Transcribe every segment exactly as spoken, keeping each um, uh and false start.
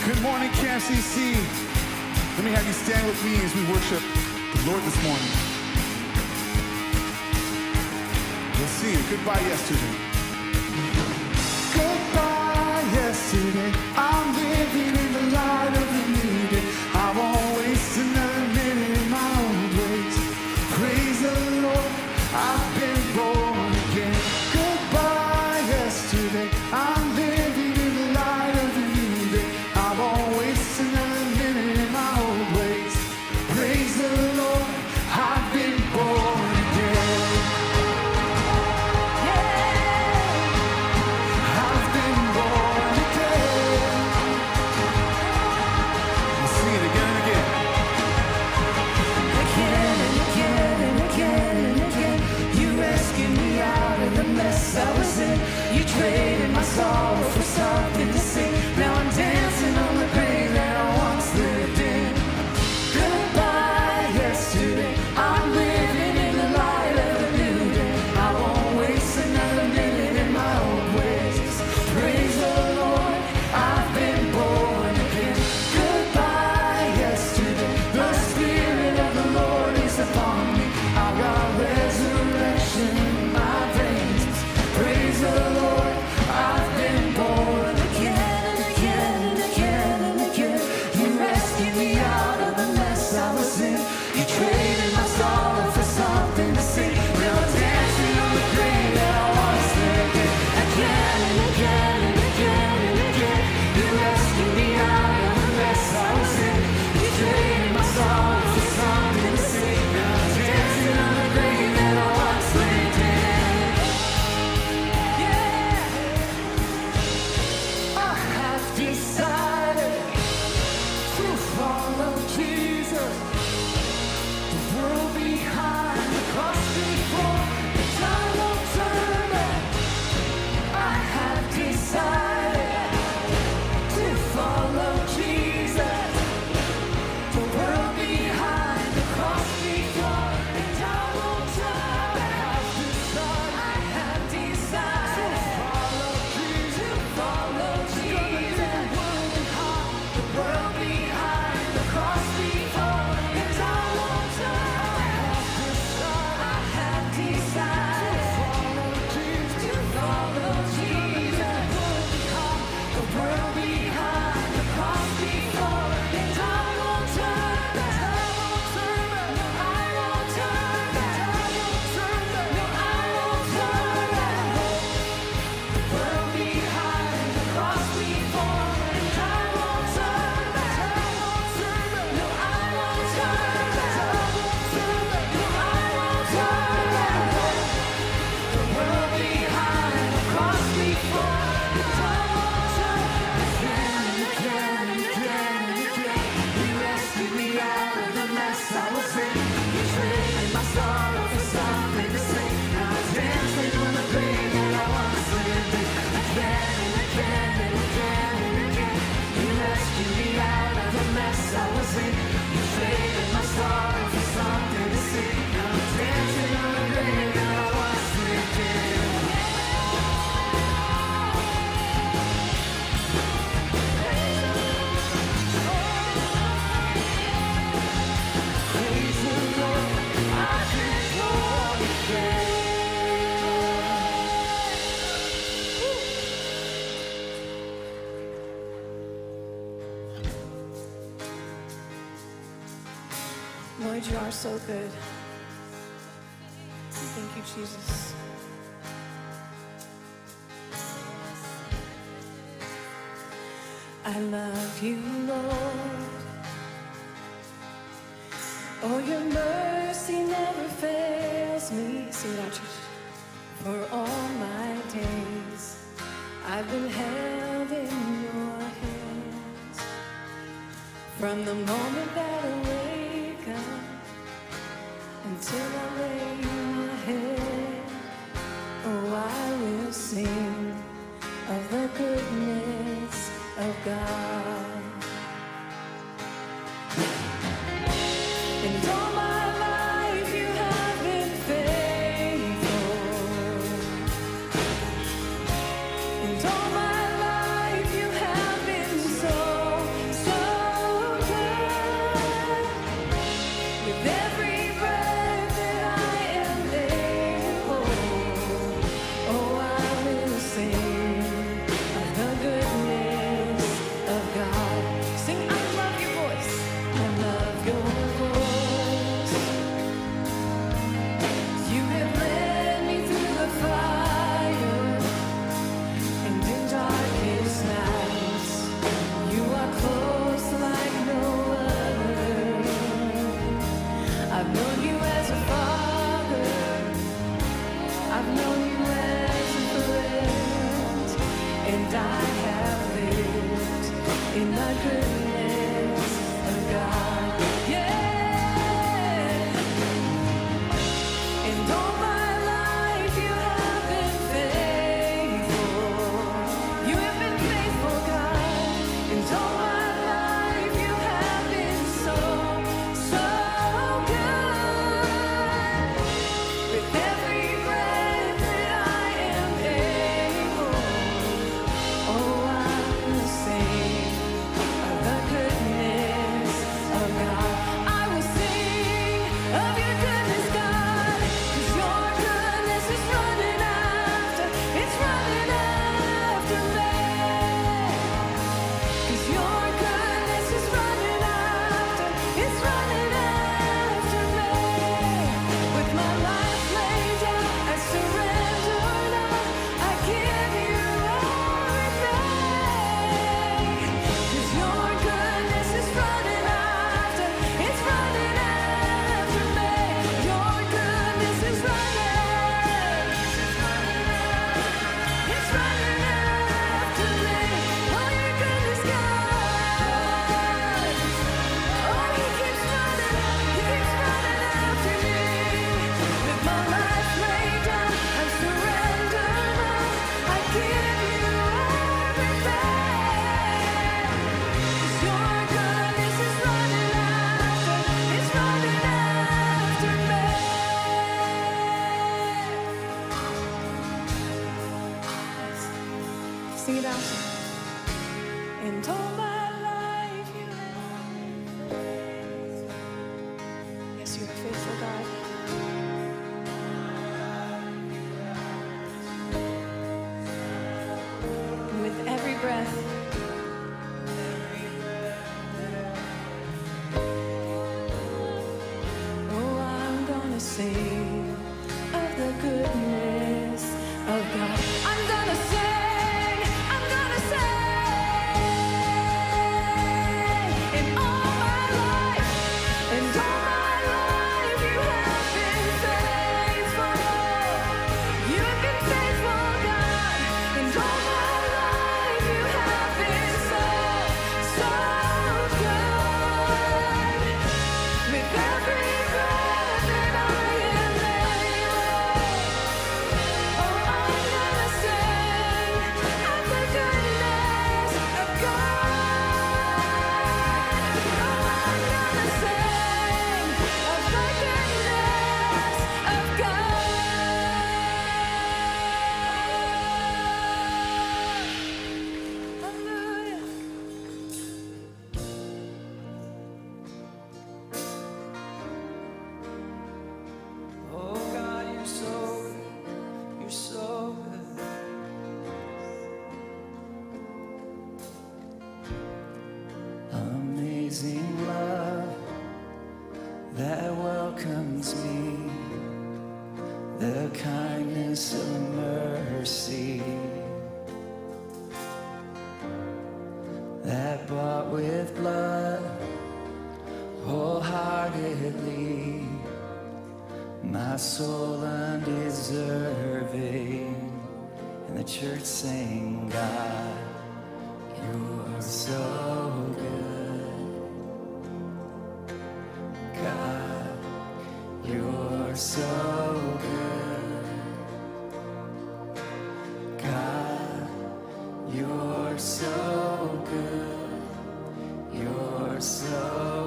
Good morning, K M C C. Let me have you stand with me as we worship the Lord this morning. We'll see you. Goodbye yesterday. Goodbye yesterday. I'm living in the light of the new day. I won't waste another minute in my own ways. Praise the Lord, I've been born again. Goodbye yesterday. I'm living in the light of the new day. I won't waste another minute in my own ways. Praise the Lord, I've been born again. I was in, you traded my sorrow for something to sing. Now I'm dancing on the grave that I once lived in. Goodbye yesterday, I'm living in the light of a new day. I won't waste another minute in my old ways. Praise the Lord, I've been born again. Goodbye yesterday, the Spirit of the Lord is upon me. I've got resurrection in my veins. Praise the Lord, I've been born again and again and again and again. You rescued me out of the mess I was in. You traded my sorrow for something to sing. Now I'm dancing on the grave that I once lived in. Again and again and again and again. You rescued me out of the mess I was in. You traded my sorrow for something to sing. Now I'm dancing on the grave that I once lived in. Decided to follow Jesus, the world behind, the cross before, the time won't turn back. I have decided to follow Jesus, the world behind, the cross before, the time won't turn back. I have decided to follow Jesus, to follow Jesus. The world behind, the cross before, the time won't turn. I have decided to follow Jesus. The world behind, the cross before, the time won't turn. No, I won't turn back. No, I won't turn back. The world behind, the cross before, the time won't turn back. No, I won't turn back. No, I won't turn back. The world behind, the cross before, the time won't turn. Again and again and again and again. You rescued me out of the mess I was in. You traded my sorrow for something to sing. Now I'm dancing on the grave that I once lived in. Again and again and again and again. You rescued me out of the mess I was in. You traded my sorrow for something to sing. Now I'm dancing on the grave that I once lived in. Praise the Lord, I've been born again. Lord, you are so good. Thank you, Jesus. I love you, Lord. Oh, your mercy never fails me. Sing it out, church. For all my days, I've been held in your hands. From the moment that I wake up until I lay my head, oh, I will sing of the goodness of God. And all my life you have been faithful. And all my life you have been so in the goodness of God. Yeah. And all my life you have been faithful. You have been faithful, God. And all my life you have been so, so good. With every breath that I am able, oh, I will sing of the goodness of God. I will sing of your goodness, God, 'cause your goodness is running after, it's running after me. 'Cause your goodness is running after, it's running after me. With my life laid down, I surrender now. I give you everything. 'Cause your goodness is running after, it's running after me. Your goodness is running, it's running after me. Oh, your goodness, God. Oh, he keeps running, he keeps running after me. With my life laid down, I surrender now. I give you everything. 'Cause your goodness is running after, it's running after me. Sing it out. And all my life you have been faithful. Yes, you're a faithful God. And with every breath, oh, I'm gonna sing of the goodness of God. I'm gonna sing, I'm gonna sing. In all my life, in all my life, you have been faithful. You have been faithful, God. In all my life, you have been so, so good. With every breath that I am able, oh, I'm gonna sing of the goodness of God. Oh, I'm gonna sing of the goodness of God. Hallelujah. Oh God, you're so good. You're so good. Amazing love that welcomes me, the kindness of mercy that bought with blood wholeheartedly my soul undeserving. And the church sang, God, you're so good. God, you're so good. God, you're so good. You're so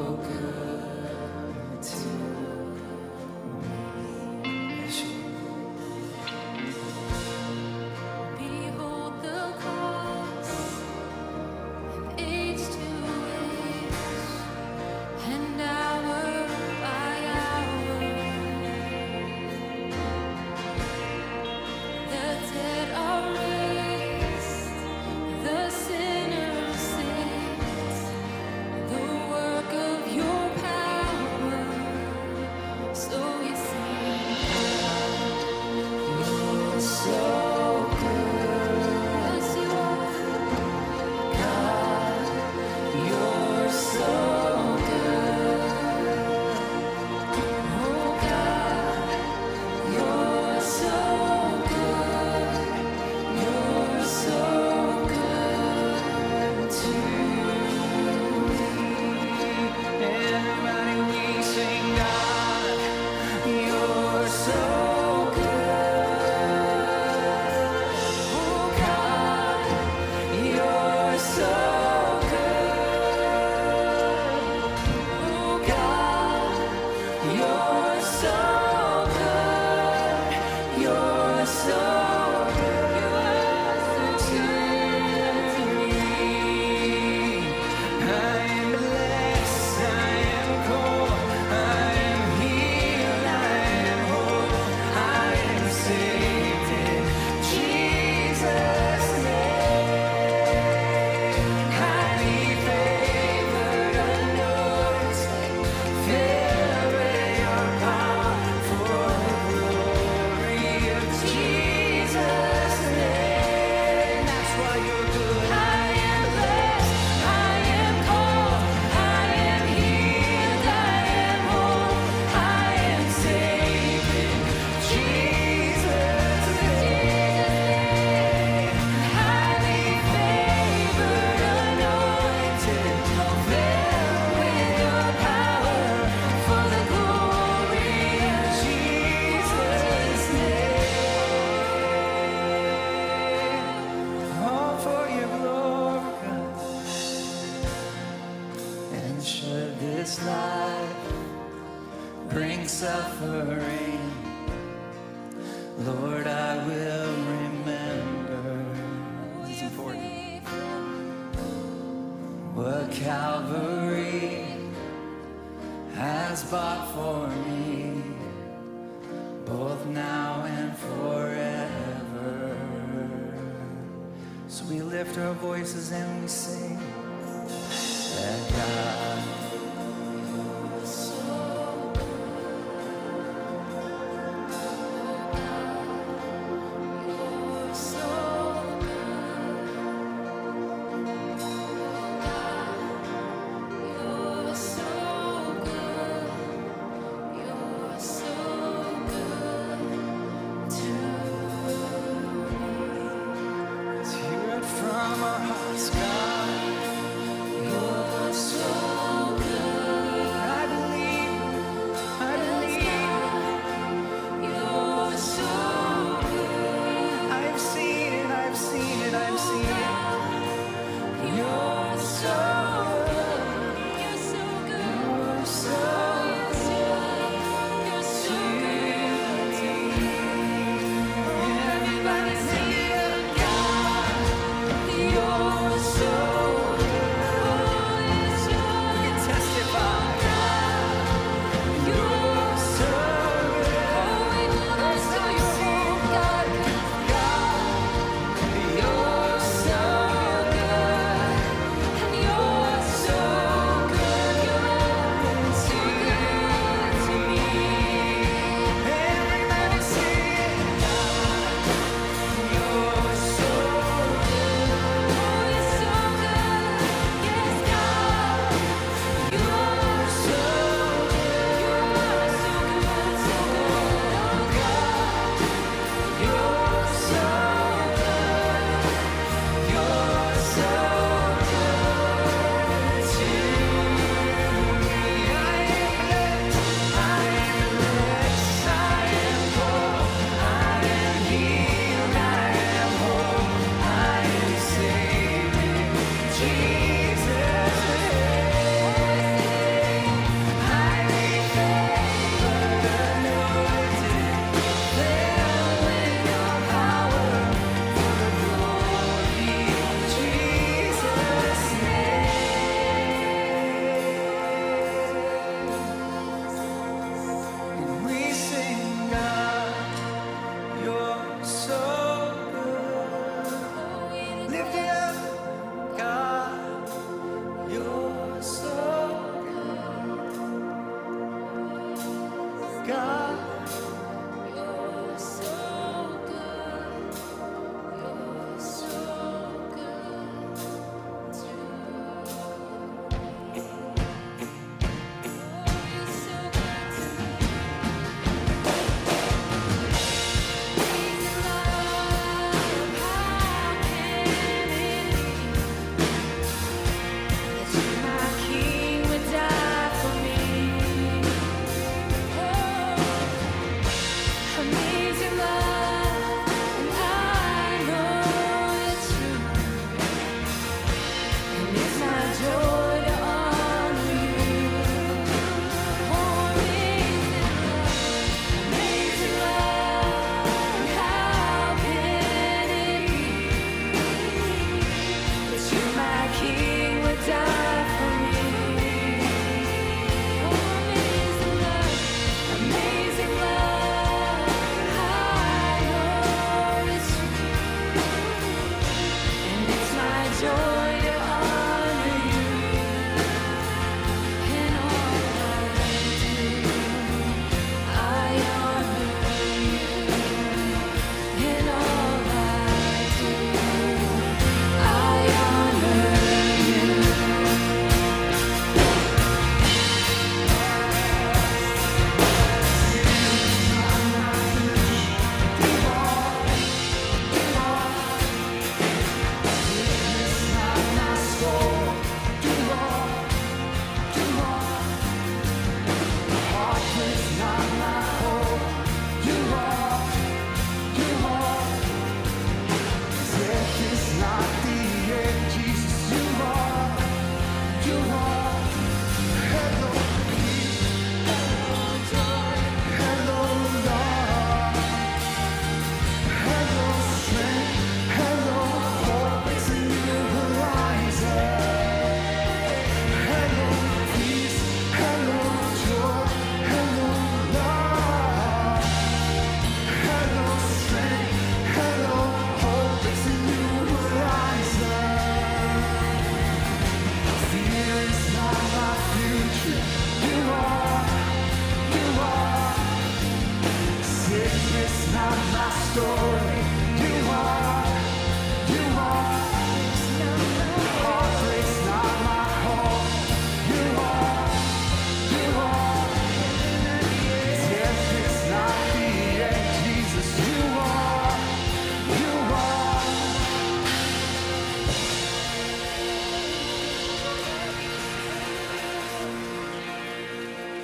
good to me. Yes, you Behold the cross, age to age, and hour by hour, the dead are raised, the sinner saved, the work bring suffering, Lord, I will remember. This is important. What Calvary has bought for me, both now and forever. So we lift our voices and we sing that God from our hearts, God, you're so good.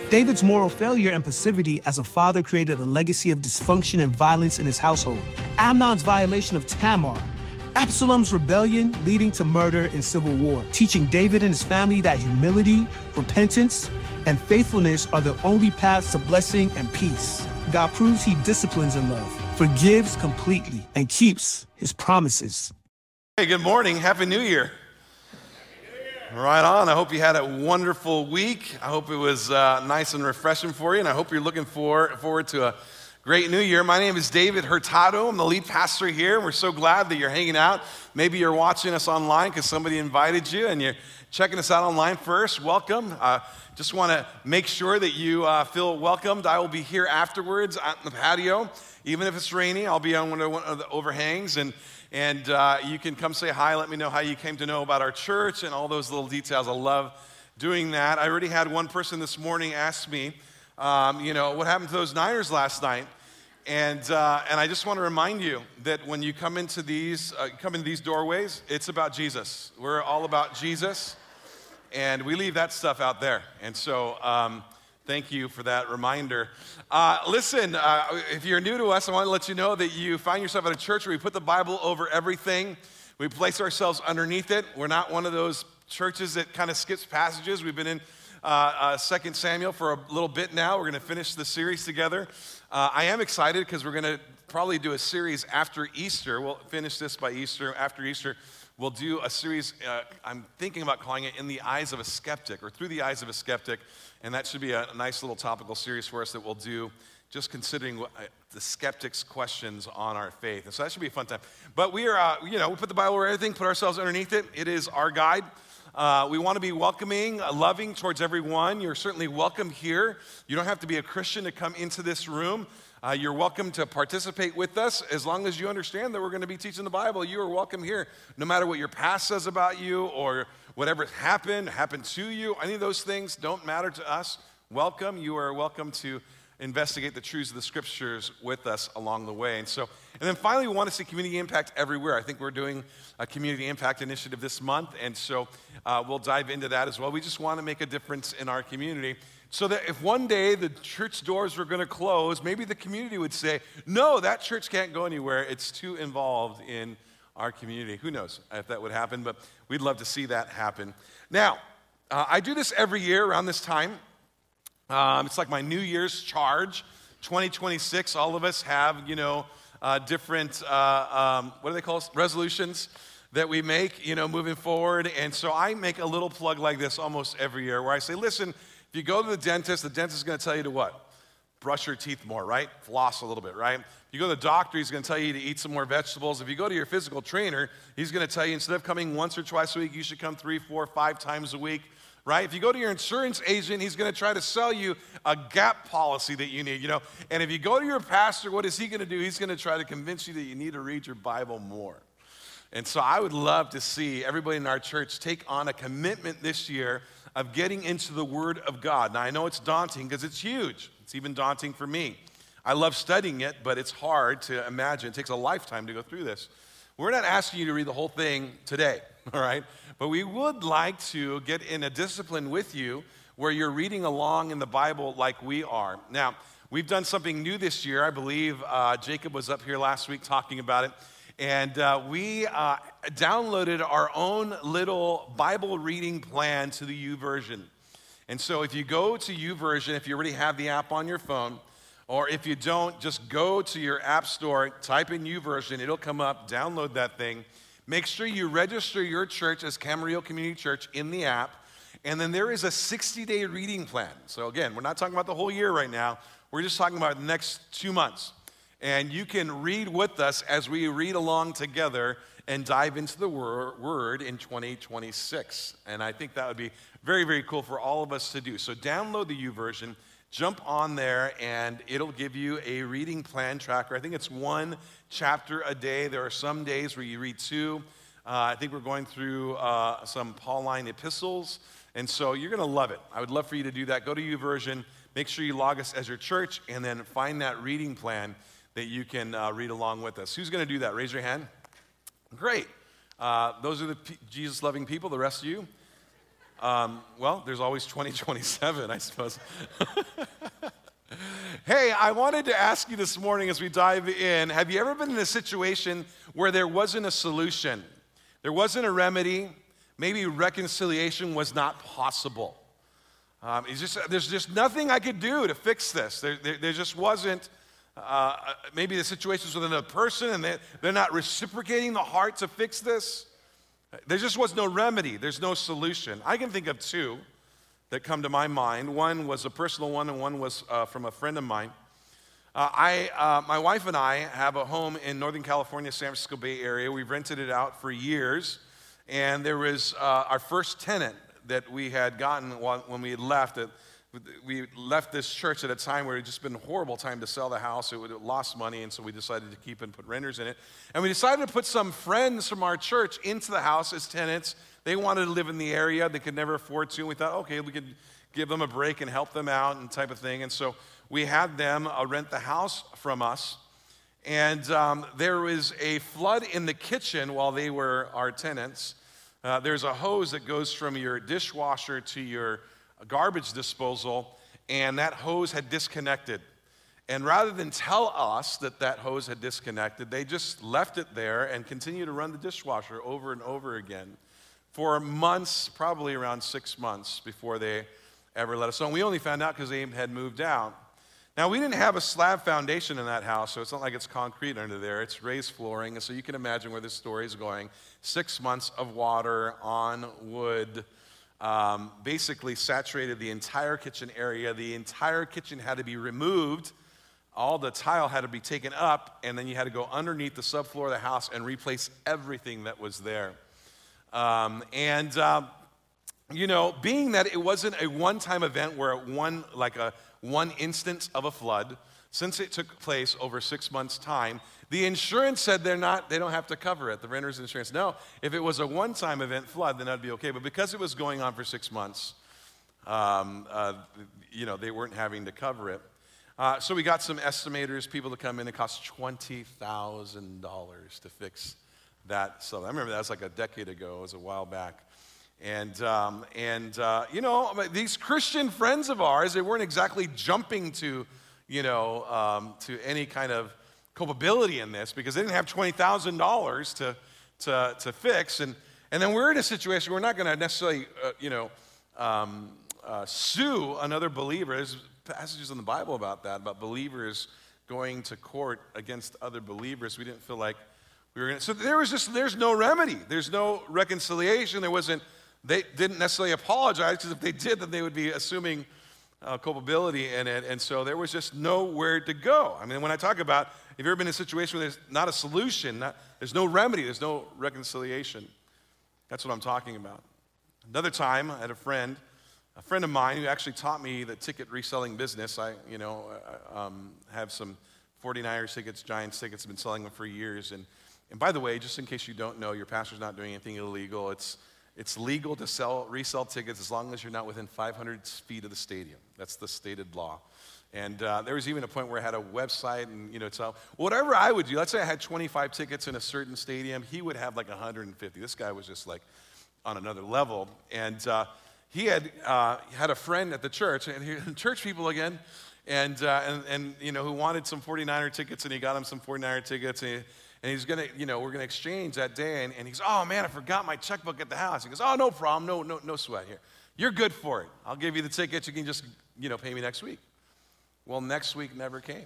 David's moral failure and passivity as a father created a legacy of dysfunction and violence in his household. Amnon's violation of Tamar, Absalom's rebellion leading to murder and civil war, teaching David and his family that humility, repentance, and faithfulness are the only paths to blessing and peace. God proves he disciplines in love, forgives completely, and keeps his promises. Hey, good morning. Happy New Year. Right on. I hope you had a wonderful week. I hope it was uh, nice and refreshing for you, and I hope you're looking for, forward to a great new year. My name is David Hurtado. I'm the lead pastor here. We're so glad that you're hanging out. Maybe you're watching us online because somebody invited you, and you're checking us out online first. Welcome. Uh, just want to make sure that you uh, feel welcomed. I will be here afterwards on the patio. Even if it's rainy, I'll be on one of the overhangs, and And uh, you can come say hi, let me know how you came to know about our church and all those little details. I love doing that. I already had one person this morning ask me, um, you know, what happened to those Niners last night? And uh, and I just want to remind you that when you come into these uh, come in these doorways, it's about Jesus. We're all about Jesus, and we leave that stuff out there. And so um, thank you for that reminder. Uh, listen, uh, if you're new to us, I want to let you know that you find yourself at a church where we put the Bible over everything. We place ourselves underneath it. We're not one of those churches that kind of skips passages. We've been in uh, uh, Second Samuel for a little bit now. We're going to finish the series together. Uh, I am excited because we're going to probably do a series after Easter. We'll finish this by Easter. After Easter, we'll do a series, uh, I'm thinking about calling it In the Eyes of a Skeptic, or Through the Eyes of a Skeptic. And that should be a nice little topical series for us that we'll do, just considering what, uh, the skeptics' questions on our faith. And so that should be a fun time. But we are, uh, you know, we put the Bible over everything, put ourselves underneath it. It is our guide. Uh, we want to be welcoming, uh, loving towards everyone. You're certainly welcome here. You don't have to be a Christian to come into this room. Uh, you're welcome to participate with us as long as you understand that we're going to be teaching the Bible. You are welcome here, no matter what your past says about you or whatever happened, happened to you. Any of those things don't matter to us. Welcome. You are welcome to investigate the truths of the Scriptures with us along the way. And so, and then finally, we want to see community impact everywhere. I think we're doing a community impact initiative this month, and so uh, we'll dive into that as well. We just want to make a difference in our community, so that if one day the church doors were going to close, maybe the community would say, no, that church can't go anywhere. It's too involved in our community. Who knows if that would happen, but we'd love to see that happen. Now, uh, I do this every year around this time. Um, it's like my New Year's charge. twenty twenty-six, all of us have, you know, uh, different, uh, um, what do they call us? Resolutions that we make, you know, moving forward. And so I make a little plug like this almost every year where I say, listen, if you go to the dentist, the dentist is going to tell you to what? Brush your teeth more, right? Floss a little bit, right? If you go to the doctor, he's going to tell you to eat some more vegetables. If you go to your physical trainer, he's going to tell you instead of coming once or twice a week, you should come three, four, five times a week, right? If you go to your insurance agent, he's going to try to sell you a gap policy that you need, you know? And if you go to your pastor, what is he going to do? He's going to try to convince you that you need to read your Bible more. And so I would love to see everybody in our church take on a commitment this year of getting into the Word of God. Now, I know it's daunting because it's huge. It's even daunting for me. I love studying it, but it's hard to imagine. It takes a lifetime to go through this. We're not asking you to read the whole thing today, all right? But we would like to get in a discipline with you where you're reading along in the Bible like we are. Now, we've done something new this year. I believe uh, Jacob was up here last week talking about it. And uh, we uh, downloaded our own little Bible reading plan to the YouVersion. And so if you go to YouVersion, if you already have the app on your phone, or if you don't, just go to your app store, type in YouVersion, it'll come up, download that thing. Make sure you register your church as Camarillo Community Church in the app. And then there is a sixty-day reading plan. So again, we're not talking about the whole year right now. We're just talking about the next two months. And you can read with us as we read along together and dive into the wor- Word in twenty twenty-six. And I think that would be very, very cool for all of us to do. So download the YouVersion, jump on there, and it'll give you a reading plan tracker. I think it's one chapter a day. There are some days where you read two. Uh, I think we're going through uh, some Pauline epistles. And so you're going to love it. I would love for you to do that. Go to YouVersion, make sure you log us as your church, and then find that reading plan that you can uh, read along with us. Who's going to do that? Raise your hand. Great. Uh, those are the P- Jesus-loving people. The rest of you? Um, well, there's always twenty twenty-seven, I suppose. Hey, I wanted to ask you this morning as we dive in, have you ever been in a situation where there wasn't a solution? There wasn't a remedy. Maybe reconciliation was not possible. Um, it's just, there's just nothing I could do to fix this. There, there, there just wasn't, uh, maybe the situation's with another person and they, they're not reciprocating the heart to fix this. There just was no remedy. There's no solution. I can think of two that come to my mind. One was a personal one, and one was uh, from a friend of mine. Uh, I, uh, my wife and I have a home in Northern California, San Francisco Bay Area. We've rented it out for years, and there was uh, our first tenant that we had gotten when we had left. It, we left this church at a time where it had just been a horrible time to sell the house. It would have lost money, and so we decided to keep and put renters in it. And we decided to put some friends from our church into the house as tenants. They wanted to live in the area. They could never afford to. And we thought, okay, we could give them a break and help them out and type of thing. And so we had them uh, rent the house from us. And um, there was a flood in the kitchen while they were our tenants. Uh, there's a hose that goes from your dishwasher to your garbage disposal, and that hose had disconnected. And rather than tell us that that hose had disconnected, they just left it there and continued to run the dishwasher over and over again for months, probably around six months before they ever let us know. And we only found out because they had moved out. Now, we didn't have a slab foundation in that house, so it's not like it's concrete under there. It's raised flooring, and so you can imagine where this story is going. Six months of water on wood um, basically saturated the entire kitchen area. The entire kitchen had to be removed. All the tile had to be taken up, and then you had to go underneath the subfloor of the house and replace everything that was there. Um, and, uh, you know, being that it wasn't a one-time event where it one, like a one instance of a flood, since it took place over six months' time, the insurance said they're not, they don't have to cover it, the renter's insurance. No, if it was a one-time event flood, then that'd be okay. But because it was going on for six months, um, uh, you know, they weren't having to cover it. Uh, so we got some estimators, people to come in. It cost twenty thousand dollars to fix that. So I remember that was like a decade ago. It was a while back. And, um, and uh, you know, these Christian friends of ours, they weren't exactly jumping to, you know, um, to any kind of culpability in this because they didn't have twenty thousand dollars to, to, to fix. And, and then we're in a situation where we're not going to necessarily, uh, you know, um, uh, sue another believer. There's passages in the Bible about that, about believers going to court against other believers. We didn't feel like we were going to. So there was just, there's no remedy. There's no reconciliation. There wasn't, they didn't necessarily apologize because if they did, then they would be assuming uh, culpability in it. And so there was just nowhere to go. I mean, when I talk about, have you ever been in a situation where there's not a solution, not, there's no remedy, there's no reconciliation? That's what I'm talking about. Another time, I had a friend, a friend of mine who actually taught me the ticket reselling business. I, you know, um, have some forty-niners tickets, Giants tickets, I've been selling them for years. And, and by the way, just in case you don't know, your pastor's not doing anything illegal. It's It's legal to sell, resell tickets as long as you're not within five hundred feet of the stadium. That's the stated law. And uh, there was even a point where I had a website and, you know, so whatever I would do, let's say I had twenty-five tickets in a certain stadium, he would have like one hundred fifty. This guy was just like on another level. And uh, he had uh, had a friend at the church, and he, church people again, and, uh, and, and, you know, who wanted some forty-niner tickets, and he got him some forty-niner tickets, and he, And he's gonna, you know, we're gonna exchange that day. And, and he's, oh man, I forgot my checkbook at the house. He goes, oh, no problem, no, no, no sweat here. You're good for it. I'll give you the tickets. You can just, you know, pay me next week. Well, next week never came.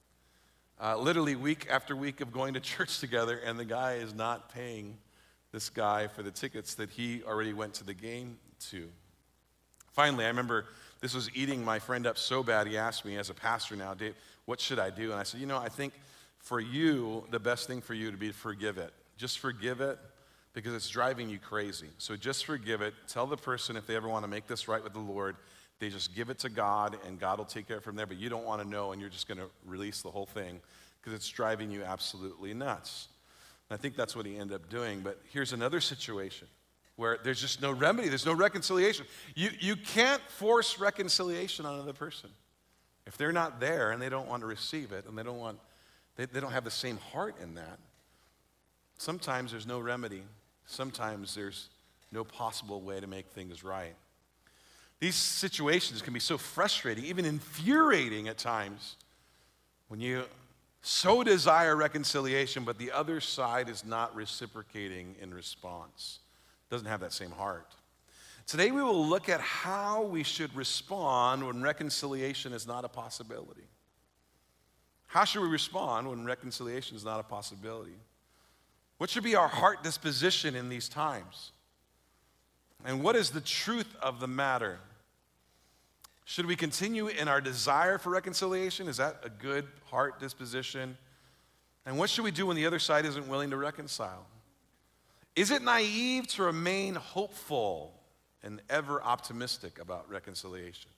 Uh, literally week after week of going to church together, and the guy is not paying this guy for the tickets that he already went to the game to. Finally, I remember this was eating my friend up so bad. He asked me, as a pastor now, Dave, what should I do? And I said, you know, I think for you, the best thing for you to be to forgive it. Just forgive it because it's driving you crazy. So just forgive it. Tell the person if they ever want to make this right with the Lord, they just give it to God and God will take care of it from there. But you don't want to know and you're just going to release the whole thing because it's driving you absolutely nuts. And I think that's what he ended up doing. But here's another situation where there's just no remedy. There's no reconciliation. You, you can't force reconciliation on another person. If they're not there and they don't want to receive it and they don't want They, they don't have the same heart in that. Sometimes there's no remedy. Sometimes there's no possible way to make things right. These situations can be so frustrating, even infuriating at times, when you so desire reconciliation, but the other side is not reciprocating in response, doesn't have that same heart. Today we will look at how we should respond when reconciliation is not a possibility. How should we respond when reconciliation is not a possibility? What should be our heart disposition in these times? And what is the truth of the matter? Should we continue in our desire for reconciliation? Is that a good heart disposition? And what should we do when the other side isn't willing to reconcile? Is it naive to remain hopeful and ever optimistic about reconciliation?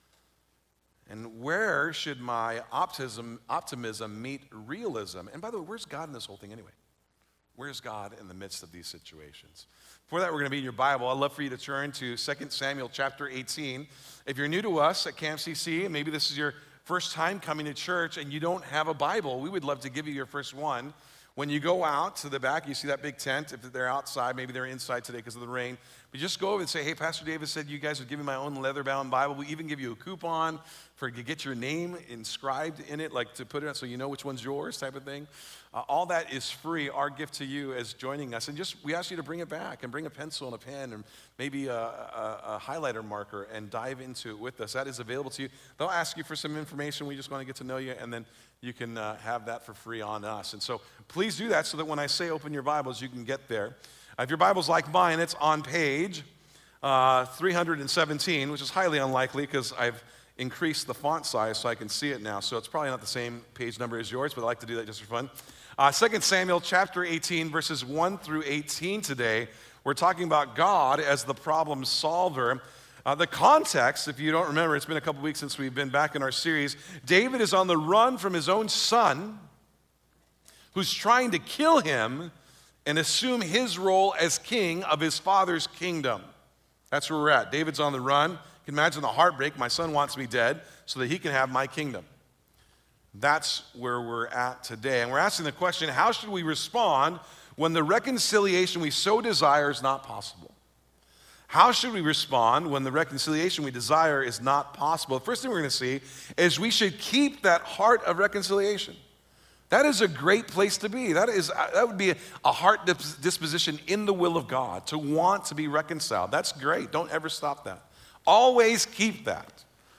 And where should my optimism, optimism meet realism? And by the way, where's God in this whole thing anyway? Where's God in the midst of these situations? For that, we're going to be in your Bible. I'd love for you to turn to Second Samuel chapter eighteen. If you're new to us at Camp C C, and maybe this is your first time coming to church and you don't have a Bible, we would love to give you your first one. When you go out to the back, you see that big tent. If they're outside, maybe they're inside today because of the rain. But just go over and say, hey, Pastor David said you guys would give me my own leather-bound Bible. We even give you a coupon for to get your name inscribed in it, like to put it on so you know which one's yours type of thing. Uh, all that is free, our gift to you as joining us. And just we ask you to bring it back and bring a pencil and a pen and maybe a, a, a highlighter marker and dive into it with us. That is available to you. They'll ask you for some information. We just want to get to know you, and then you can uh, have that for free on us. And so please do that so that when I say open your Bibles, you can get there. Uh, if your Bible's like mine, it's on page uh, three hundred seventeen, which is highly unlikely because I've increased the font size so I can see it now. So it's probably not the same page number as yours, but I like to do that just for fun. Uh, Second Samuel chapter eighteen, verses one through eighteen today. We're talking about God as the problem solver. Uh, the context, if you don't remember, it's been a couple weeks since we've been back in our series. David is on the run from his own son, who's trying to kill him and assume his role as king of his father's kingdom. That's where we're at. David's on the run. You can imagine the heartbreak. My son wants me dead so that he can have my kingdom. That's where we're at today. And we're asking the question, how should we respond when the reconciliation we so desire is not possible? How should we respond when the reconciliation we desire is not possible? The first thing we're going to see is we should keep that heart of reconciliation. That is a great place to be. That is that would be a, a heart disposition in the will of God, to want to be reconciled. That's great. Don't ever stop that. Always keep that.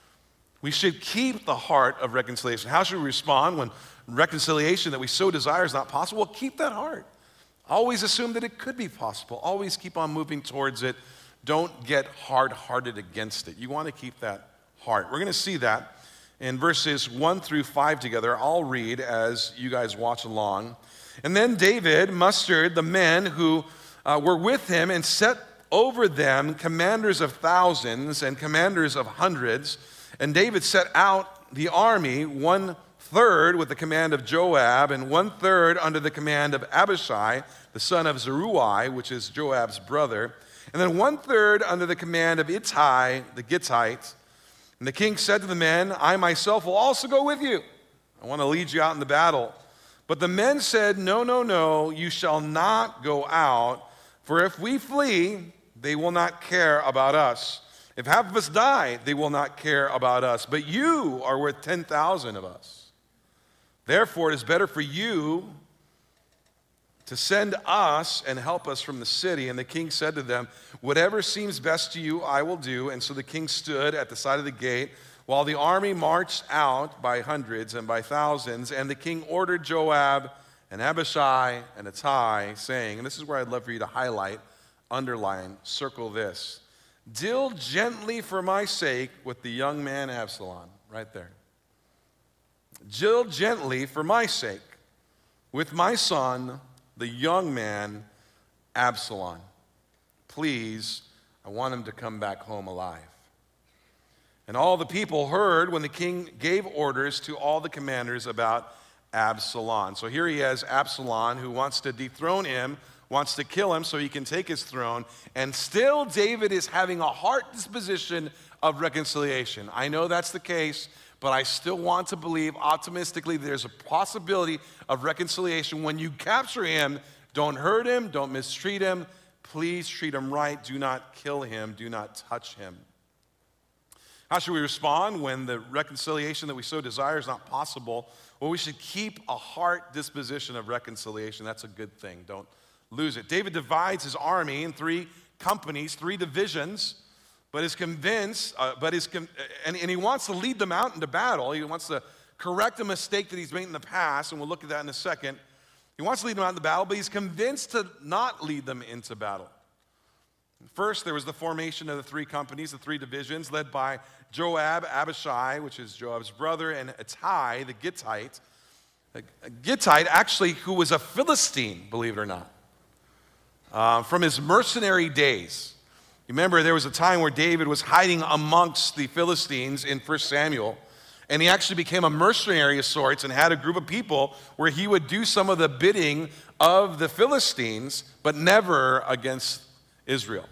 We should keep the heart of reconciliation. How should we respond when reconciliation that we so desire is not possible? Well, keep that heart. Always assume that it could be possible. Always keep on moving towards it. Don't get hard-hearted against it. You want to keep that heart. We're going to see that in verses one through five together. I'll read as you guys watch along. And then David mustered the men who uh, were with him and set over them commanders of thousands and commanders of hundreds. And David set out the army, one third with the command of Joab, and one third under the command of Abishai, the son of Zeruiah, which is Joab's brother, and then one third under the command of Ittai, the Gittite. And the king said to the men, I myself will also go with you. I want to lead you out in the battle. But the men said, no, no, no, you shall not go out, for if we flee, they will not care about us. If half of us die, they will not care about us. But you are worth ten thousand of us. Therefore, it is better for you to send us and help us from the city. And the king said to them, whatever seems best to you, I will do. And so the king stood at the side of the gate while the army marched out by hundreds and by thousands. And the king ordered Joab and Abishai and Ittai, saying, and this is where I'd love for you to highlight, underline, circle this, deal gently for my sake with the young man Absalom, right there. Deal gently for my sake with my son, the young man Absalom. Please, I want him to come back home alive. And all the people heard when the king gave orders to all the commanders about Absalom. So here he has Absalom, who wants to dethrone him, wants to kill him so he can take his throne. And still David is having a heart disposition of reconciliation. I know that's the case, but I still want to believe optimistically there's a possibility of reconciliation. When you capture him, don't hurt him, don't mistreat him. Please treat him right. Do not kill him. Do not touch him. How should we respond when the reconciliation that we so desire is not possible? Well, we should keep a heart disposition of reconciliation. That's a good thing. Don't lose it. David divides his army in three companies, three divisions, but is convinced, uh, but is con- and, and he wants to lead them out into battle. He wants to correct a mistake that he's made in the past, and we'll look at that in a second. He wants to lead them out into battle, but he's convinced to not lead them into battle. First, there was the formation of the three companies, the three divisions, led by Joab, Abishai, which is Joab's brother, and Ittai, the Gittite. A Gittite, actually, who was a Philistine, believe it or not, uh, from his mercenary days. You remember there was a time where David was hiding amongst the Philistines in First Samuel, and he actually became a mercenary of sorts and had a group of people where he would do some of the bidding of the Philistines, but never against Israel.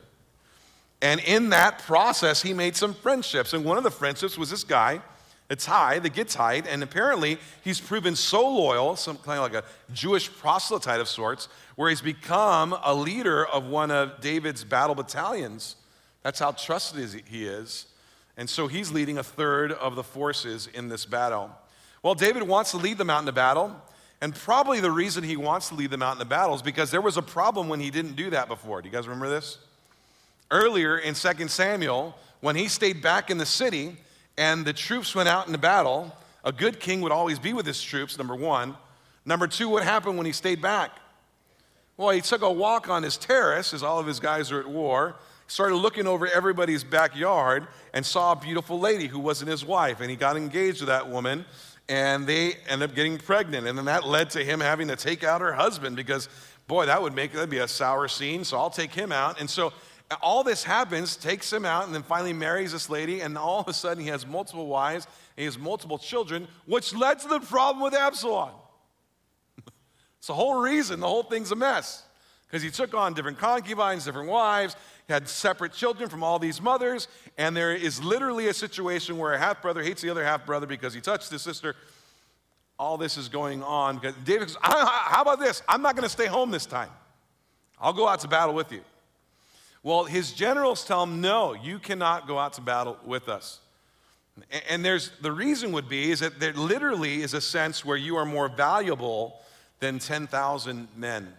And in that process, he made some friendships. And one of the friendships was this guy, Ittai, the Gittite. And apparently, he's proven so loyal, some kind of like a Jewish proselyte of sorts, where he's become a leader of one of David's battle battalions. That's how trusted he is. And so he's leading a third of the forces in this battle. Well, David wants to lead them out into battle. And probably the reason he wants to lead them out into battle is because there was a problem when he didn't do that before. Do you guys remember this? Earlier in Second Samuel, when he stayed back in the city and the troops went out into battle, a good king would always be with his troops, number one. Number two, what happened when he stayed back? Well, he took a walk on his terrace as all of his guys are at war, started looking over everybody's backyard and saw a beautiful lady who wasn't his wife, and he got engaged to that woman, and they ended up getting pregnant, and then that led to him having to take out her husband because, boy, that would make, that'd be a sour scene, so I'll take him out. And so all this happens, takes him out, and then finally marries this lady, and all of a sudden he has multiple wives, and he has multiple children, which led to the problem with Absalom. It's the whole reason, the whole thing's a mess. Because he took on different concubines, different wives, he had separate children from all these mothers, and there is literally a situation where a half-brother hates the other half-brother because he touched his sister. All this is going on because David says, how about this? I'm not going to stay home this time. I'll go out to battle with you. Well, his generals tell him, no, you cannot go out to battle with us. And there's the reason would be is that there literally is a sense where you are more valuable than ten thousand men.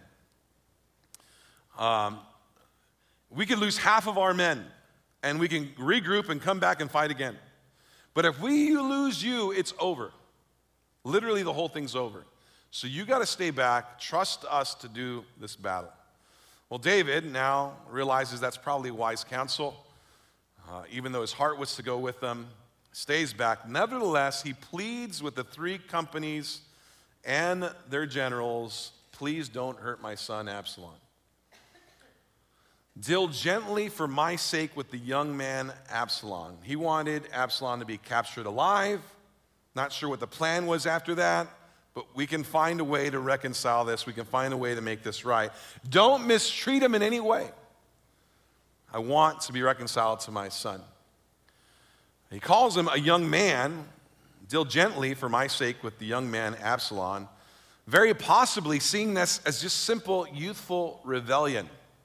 Um, we could lose half of our men, and we can regroup and come back and fight again. But if we lose you, it's over. Literally, the whole thing's over. So you got to stay back, trust us to do this battle. Well, David now realizes that's probably wise counsel. Uh, even though his heart was to go with them, stays back. Nevertheless, he pleads with the three companies and their generals, please don't hurt my son Absalom. Deal gently for my sake with the young man Absalom. He wanted Absalom to be captured alive. Not sure what the plan was after that. But we can find a way to reconcile this. We can find a way to make this right. Don't mistreat him in any way. I want to be reconciled to my son. He calls him a young man. Deal gently for my sake with the young man Absalom. Very possibly seeing this as just simple youthful rebellion.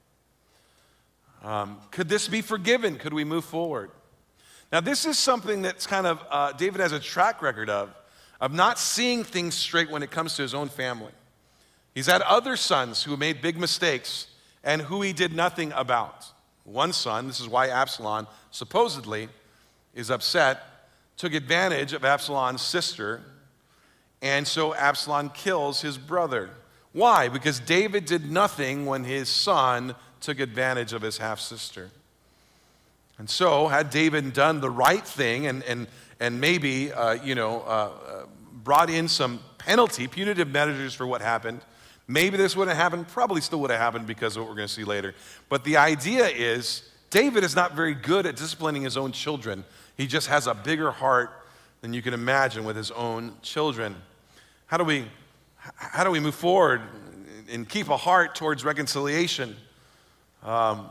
Um, could this be forgiven? Could we move forward? Now this is something that's kind of, uh, David has a track record of. of not seeing things straight when it comes to his own family. He's had other sons who made big mistakes and who he did nothing about. One son, this is why Absalom supposedly is upset, took advantage of Absalom's sister, and so Absalom kills his brother. Why? Because David did nothing when his son took advantage of his half-sister. And so, had David done the right thing and, and, and maybe, uh, you know, uh, uh, brought in some penalty, punitive measures for what happened, maybe this wouldn't have happened, probably still would have happened because of what we're going to see later. But the idea is, David is not very good at disciplining his own children. He just has a bigger heart than you can imagine with his own children. How do we, how do we move forward and keep a heart towards reconciliation? Um,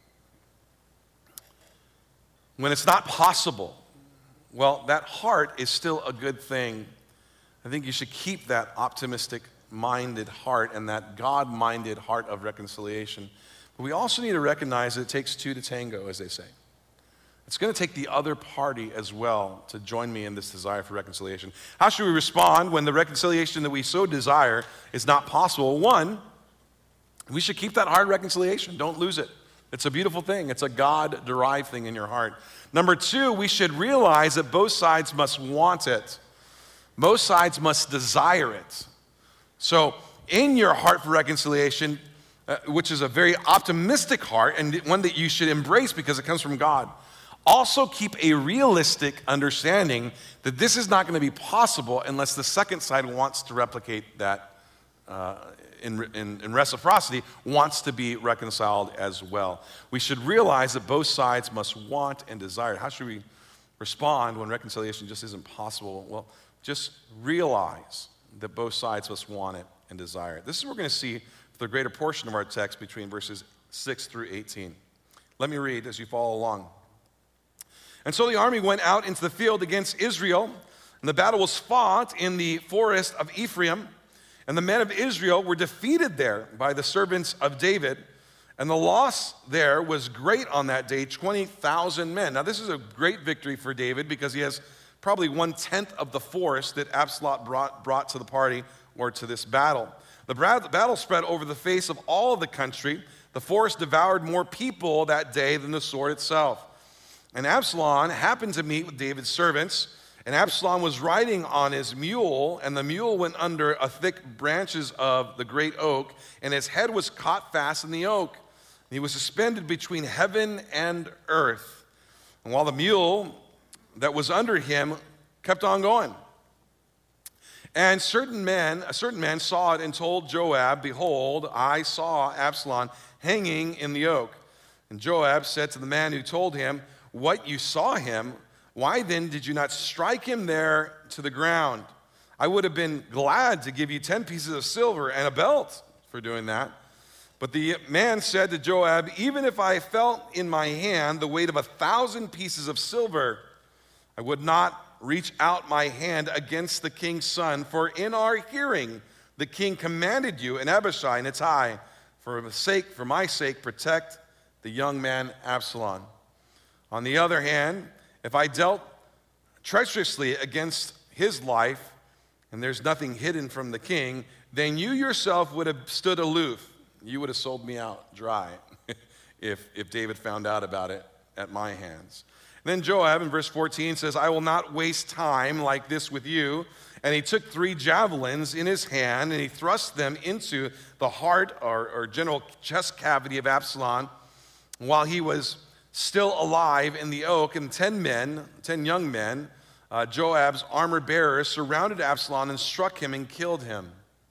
when it's not possible, well, that heart is still a good thing. I think you should keep that optimistic-minded heart and that God-minded heart of reconciliation. But we also need to recognize that it takes two to tango, as they say. It's going to take the other party as well to join me in this desire for reconciliation. How should we respond when the reconciliation that we so desire is not possible? One, we should keep that hard reconciliation. Don't lose it. It's a beautiful thing. It's a God-derived thing in your heart. Number two, we should realize that both sides must want it. Both sides must desire it. So in your heart for reconciliation, uh, which is a very optimistic heart and one that you should embrace because it comes from God, also keep a realistic understanding that this is not going to be possible unless the second side wants to replicate that uh, in, in, in reciprocity, wants to be reconciled as well. We should realize that both sides must want and desire. How should we respond when reconciliation just isn't possible? Well, just realize that both sides must want it and desire it. This is what we're going to see for the greater portion of our text between verses six through eighteen. Let me read as you follow along. And so the army went out into the field against Israel, and the battle was fought in the forest of Ephraim, and the men of Israel were defeated there by the servants of David, and the loss there was great on that day, twenty thousand men. Now this is a great victory for David because he has probably one-tenth of the force that Absalom brought, brought to the party or to this battle. The battle spread over the face of all of the country. The forest devoured more people that day than the sword itself. And Absalom happened to meet with David's servants, and Absalom was riding on his mule, and the mule went under a thick branches of the great oak, and his head was caught fast in the oak. He was suspended between heaven and earth. And while the mule that was under him kept on going. And certain men, a certain man saw it and told Joab, "Behold, I saw Absalom hanging in the oak." And Joab said to the man who told him, "What, you saw him? Why then did you not strike him there to the ground? I would have been glad to give you ten pieces of silver and a belt for doing that." But the man said to Joab, "Even if I felt in my hand the weight of a thousand pieces of silver, I would not reach out my hand against the king's son, for in our hearing the king commanded you and Abishai and Ittai, for the sake, for my sake, protect the young man Absalom. On the other hand, if I dealt treacherously against his life, and there's nothing hidden from the king, then you yourself would have stood aloof. You would have sold me out dry if, if David found out about it at my hands." Then Joab in verse fourteen says, "I will not waste time like this with you." And he took three javelins in his hand, and he thrust them into the heart or, or general chest cavity of Absalom while he was still alive in the oak. And ten men, ten young men, uh, Joab's armor bearers, surrounded Absalom and struck him and killed him.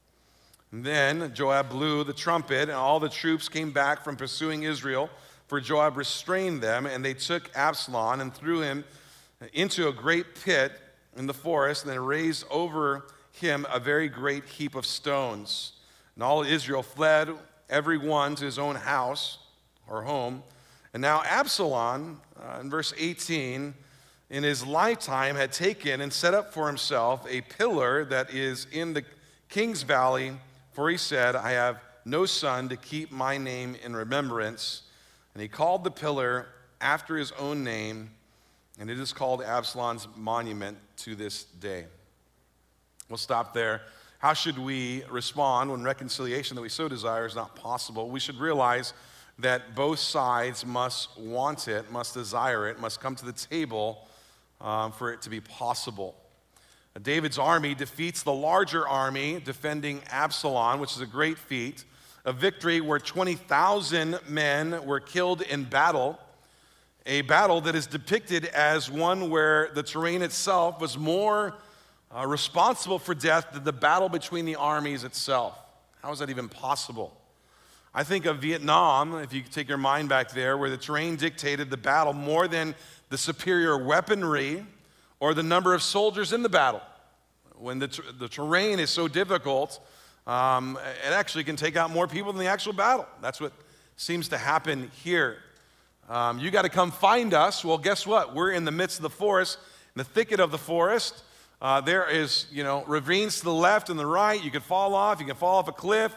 And then Joab blew the trumpet, and all the troops came back from pursuing Israel, for Joab restrained them, and they took Absalom and threw him into a great pit in the forest, and then raised over him a very great heap of stones. And all Israel fled, every one to his own house or home. And now Absalom, uh, in verse eighteen, in his lifetime had taken and set up for himself a pillar that is in the king's valley, for he said, "I have no son to keep my name in remembrance." And he called the pillar after his own name, and it is called Absalom's monument to this day. We'll stop there. How should we respond when reconciliation that we so desire is not possible? We should realize that both sides must want it, must desire it, must come to the table um, for it to be possible. David's army defeats the larger army defending Absalom, which is a great feat. A victory where twenty thousand men were killed in battle, a battle that is depicted as one where the terrain itself was more uh, responsible for death than the battle between the armies itself. How is that even possible? I think of Vietnam, if you take your mind back there, where the terrain dictated the battle more than the superior weaponry or the number of soldiers in the battle. When the, ter- the terrain is so difficult, Um, it actually can take out more people than the actual battle. That's what seems to happen here. Um, you got to come find us. Well, guess what? We're in the midst of the forest, in the thicket of the forest. Uh, there is, you know, ravines to the left and the right. You can fall off. You can fall off a cliff.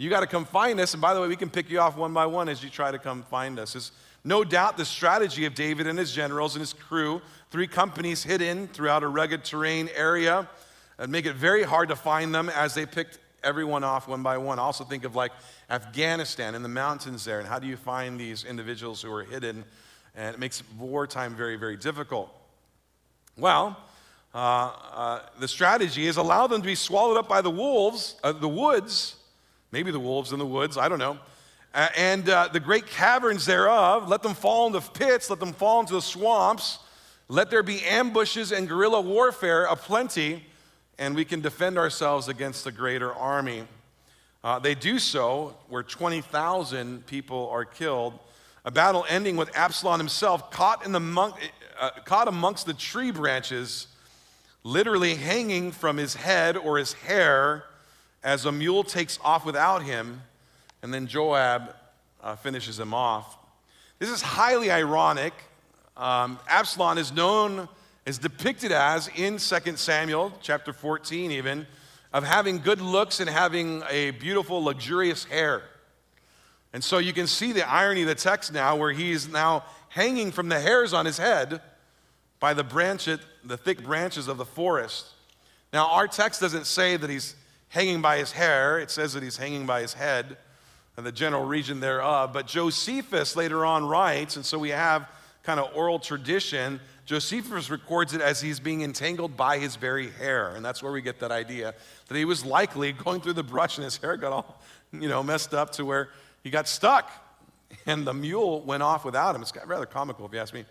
You got to come find us. And by the way, we can pick you off one by one as you try to come find us. It's no doubt the strategy of David and his generals and his crew, three companies hidden throughout a rugged terrain area, and make it very hard to find them as they picked everyone off one by one. Also think of like Afghanistan in the mountains there, and how do you find these individuals who are hidden? And it makes wartime very, very difficult. Well, uh, uh, the strategy is allow them to be swallowed up by the wolves, uh, the woods, maybe the wolves in the woods, I don't know, uh, and uh, the great caverns thereof. Let them fall into pits, let them fall into the swamps, let there be ambushes and guerrilla warfare aplenty, and we can defend ourselves against the greater army. Uh, they do so where twenty thousand people are killed. A battle ending with Absalom himself caught, in the monk, uh, caught amongst the tree branches, literally hanging from his head or his hair as a mule takes off without him, and then Joab uh, finishes him off. This is highly ironic. Um, Absalom is known, is depicted as, in Second Samuel, chapter fourteen even, of having good looks and having a beautiful, luxurious hair. And so you can see the irony of the text now, where he's now hanging from the hairs on his head by the branch, the thick branches of the forest. Now, our text doesn't say that he's hanging by his hair. It says that he's hanging by his head and the general region thereof. But Josephus later on writes, and so we have kind of oral tradition, Josephus records it as he's being entangled by his very hair. And that's where we get that idea, that he was likely going through the brush and his hair got all, you know, messed up to where he got stuck, and the mule went off without him. It's rather comical, if you ask me.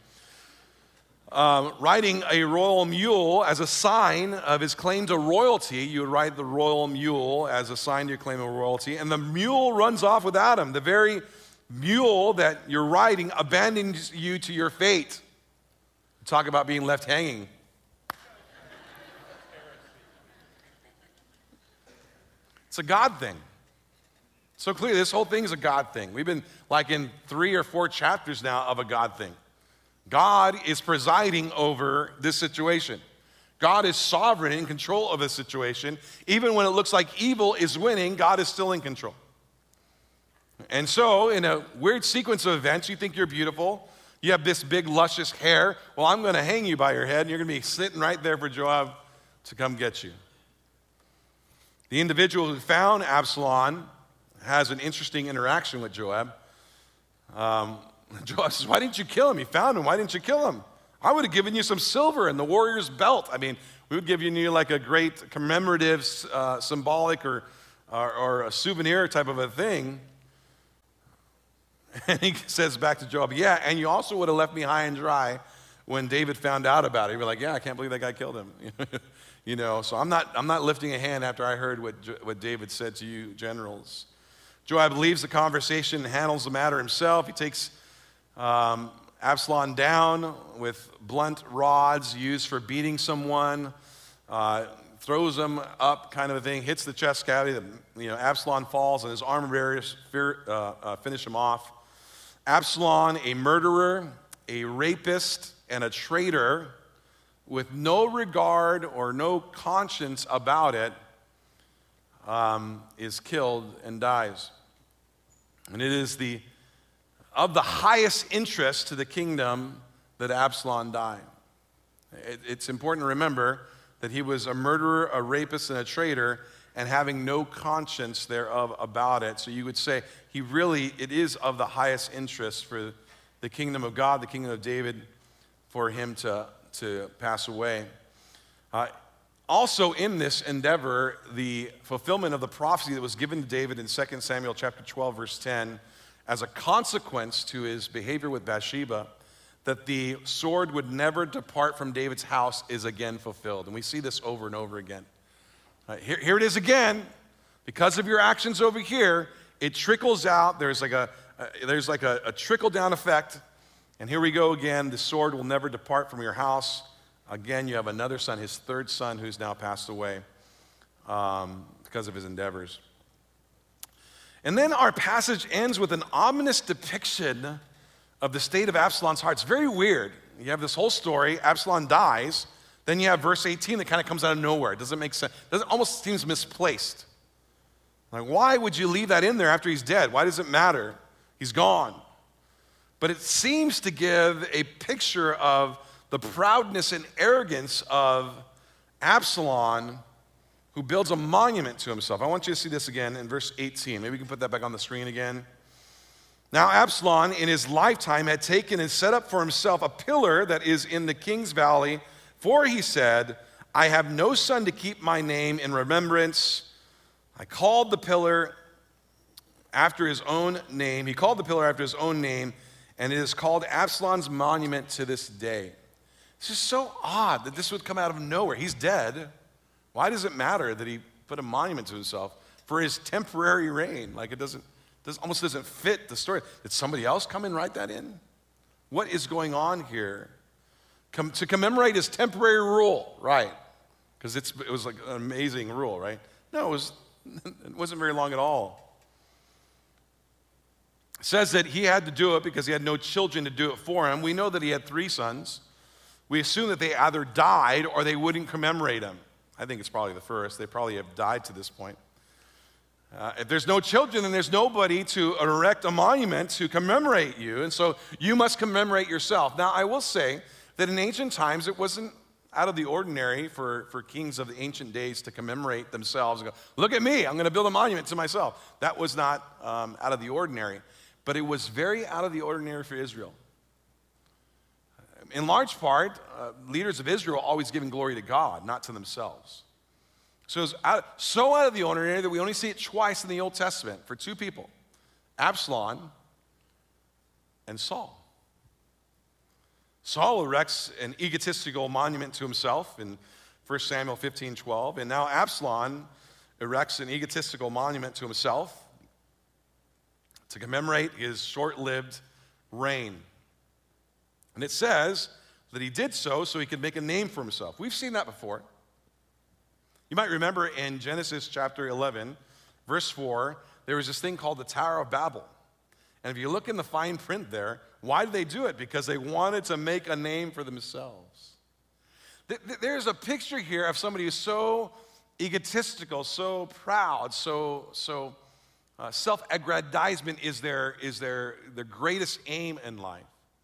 Um, riding a royal mule as a sign of his claim to royalty, you would ride the royal mule as a sign to your claim of royalty, and the mule runs off without him. The very mule that you're riding abandons you to your fate. Talk about being left hanging. It's a God thing. So clearly, this whole thing is a God thing. We've been like in three or four chapters now of a God thing. God is presiding over this situation. God is sovereign in control of this situation. Even when it looks like evil is winning, God is still in control. And so, in a weird sequence of events, you think you're beautiful. You have this big, luscious hair. Well, I'm going to hang you by your head, and you're going to be sitting right there for Joab to come get you. The individual who found Absalom has an interesting interaction with Joab. Um, Joab says, why didn't you kill him? You found him. Why didn't you kill him? I would have given you some silver and the warrior's belt. I mean, we would give you like a great commemorative, uh, symbolic, or, or, or a souvenir type of a thing. And he says back to Joab, yeah, and you also would have left me high and dry when David found out about it. He'd be like, yeah, I can't believe that guy killed him. You know, so I'm not, I'm not lifting a hand after I heard what, what David said to you generals. Joab leaves the conversation and handles the matter himself. He takes um, Absalom down with blunt rods used for beating someone, uh, throws him up kind of a thing, hits the chest cavity. You know, Absalom falls and his armor bearers uh, uh, finish him off. Absalom, a murderer, a rapist, and a traitor with no regard or no conscience about it, um, is killed and dies. And it is the of the highest interest to the kingdom that Absalom die. It, it's important to remember that he was a murderer, a rapist, and a traitor, and having no conscience thereof about it. So you would say he really, it is of the highest interest for the kingdom of God, the kingdom of David, for him to, to pass away. Uh, also in this endeavor, the fulfillment of the prophecy that was given to David in Second Samuel chapter twelve, verse ten, as a consequence to his behavior with Bathsheba, that the sword would never depart from David's house is again fulfilled. And we see this over and over again. Uh, here, here it is again. Because of your actions over here, it trickles out. There's like a, uh, there's like a, a trickle-down effect. And here we go again. The sword will never depart from your house. Again, you have another son, his third son, who's now passed away um, because of his endeavors. And then our passage ends with an ominous depiction of the state of Absalom's heart. It's very weird. You have this whole story. Absalom dies. Then you have verse eighteen that kind of comes out of nowhere. It doesn't make sense. It doesn't, almost seems misplaced. Like, why would you leave that in there after he's dead? Why does it matter? He's gone. But it seems to give a picture of the proudness and arrogance of Absalom, who builds a monument to himself. I want you to see this again in verse eighteen. Maybe we can put that back on the screen again. Now Absalom in his lifetime had taken and set up for himself a pillar that is in the king's valley, for he said, I have no son to keep my name in remembrance. I called the pillar after his own name. He called the pillar after his own name, and it is called Absalom's monument to this day. It's just so odd that this would come out of nowhere. He's dead. Why does it matter that he put a monument to himself for his temporary reign? Like, it doesn't, does, almost doesn't fit the story. Did somebody else come and write that in? What is going on here? Com- to commemorate his temporary rule, right? Because it was like an amazing rule, right? No, it, was, it wasn't very long at all. It says that he had to do it because he had no children to do it for him. We know that he had three sons. We assume that they either died or they wouldn't commemorate him. I think it's probably the first. They probably have died to this point. Uh, if there's no children, then there's nobody to erect a monument to commemorate you, and so you must commemorate yourself. Now, I will say that in ancient times, it wasn't out of the ordinary for, for kings of the ancient days to commemorate themselves and go, look at me, I'm going to build a monument to myself. That was not um, out of the ordinary, but it was very out of the ordinary for Israel. In large part, uh, leaders of Israel always giving glory to God, not to themselves. So it was out, so out of the ordinary that we only see it twice in the Old Testament for two people, Absalom and Saul. Saul erects an egotistical monument to himself in First Samuel fifteen twelve, and now Absalom erects an egotistical monument to himself to commemorate his short-lived reign. And it says that he did so so he could make a name for himself. We've seen that before. You might remember in Genesis chapter eleven, verse four, there was this thing called the Tower of Babel. And if you look in the fine print there, why did they do it? Because they wanted to make a name for themselves. There's a picture here of somebody who's so egotistical, so proud, so, so uh, self-aggrandizement is their, is their, their greatest aim in life.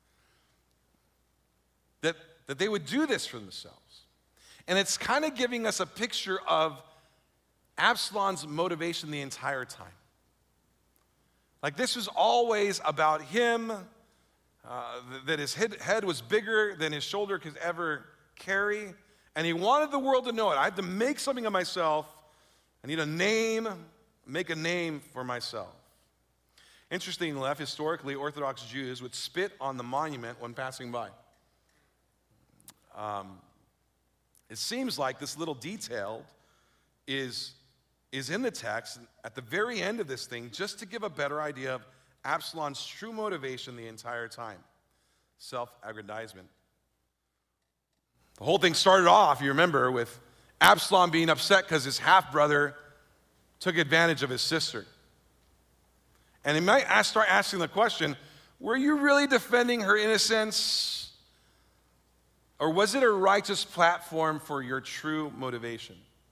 That, that they would do this for themselves. And it's kind of giving us a picture of Absalom's motivation the entire time. Like, this was always about him, uh, that his head, head was bigger than his shoulder could ever carry, and he wanted the world to know it. I have to make something of myself. I need a name, make a name for myself. Interestingly enough, historically, Orthodox Jews would spit on the monument when passing by. Um, it seems like this little detail is, is in the text at the very end of this thing just to give a better idea of Absalom's true motivation the entire time. Self-aggrandizement. The whole thing started off, you remember, with Absalom being upset because his half-brother took advantage of his sister. And he might ask, start asking the question, were you really defending her innocence? Or was it a righteous platform for your true motivation?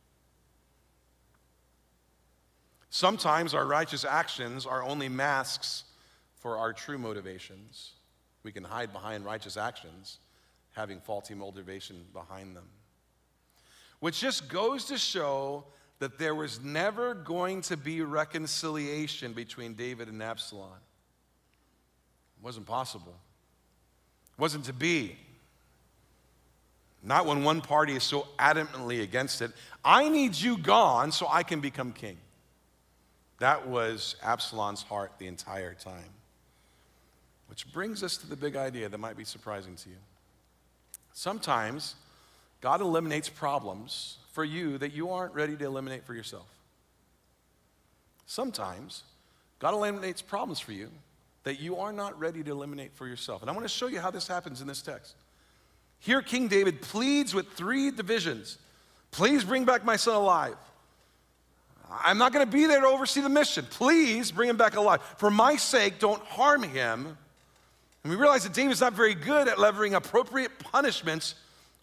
Sometimes our righteous actions are only masks for our true motivations. We can hide behind righteous actions, having faulty motivation behind them. Which just goes to show that there was never going to be reconciliation between David and Absalom. It wasn't possible. It wasn't to be. Not when one party is so adamantly against it. I need you gone so I can become king. That was Absalom's heart the entire time. Which brings us to the big idea that might be surprising to you. Sometimes God eliminates problems for you that you aren't ready to eliminate for yourself. Sometimes God eliminates problems for you that you are not ready to eliminate for yourself. And I want to show you how this happens in this text. Here, King David pleads with three divisions. Please bring back my son alive. I'm not going to be there to oversee the mission. Please bring him back alive. For my sake, don't harm him. And we realize that David's not very good at levying appropriate punishments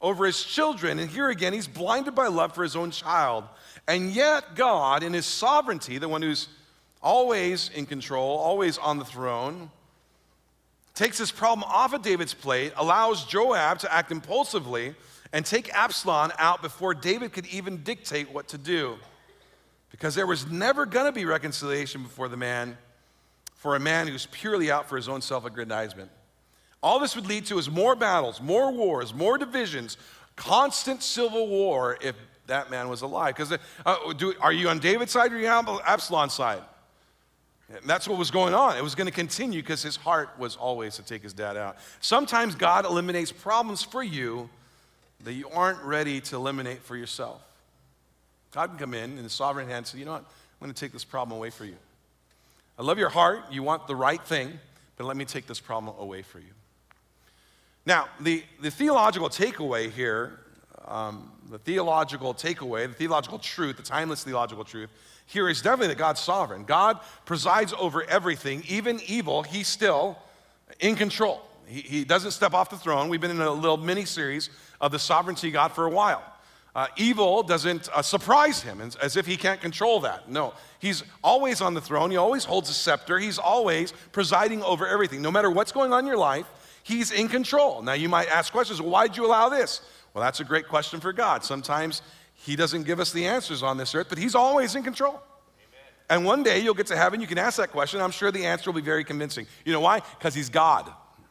over his children. And here again, he's blinded by love for his own child. And yet God, in his sovereignty, the one who's always in control, always on the throne, takes this problem off of David's plate, allows Joab to act impulsively and take Absalom out before David could even dictate what to do. Because there was never going to be reconciliation before the man, for a man who's purely out for his own self-aggrandizement. All this would lead to is more battles, more wars, more divisions, constant civil war if that man was alive. Because uh, do, are you on David's side or are you on Absalom's side? And that's what was going on. It was going to continue because his heart was always to take his dad out. Sometimes God eliminates problems for you that you aren't ready to eliminate for yourself. God can come in in his sovereign hand and say, you know what, I'm going to take this problem away for you. I love your heart. You want the right thing, but let me take this problem away for you. Now, the, the theological takeaway here, um, the theological takeaway, the theological truth, the timeless theological truth here is definitely that God's sovereign. God presides over everything, even evil. He's still in control. He, he doesn't step off the throne. We've been in a little mini-series of the sovereignty of God for a while. Uh, evil doesn't uh, surprise him as, as if he can't control that. No, he's always on the throne. He always holds a scepter. He's always presiding over everything. No matter what's going on in your life, he's in control. Now you might ask questions, well, why did you allow this? Well, that's a great question for God. Sometimes he doesn't give us the answers on this earth, but he's always in control. Amen. And one day you'll get to heaven, you can ask that question. I'm sure the answer will be very convincing. You know why? Because he's God.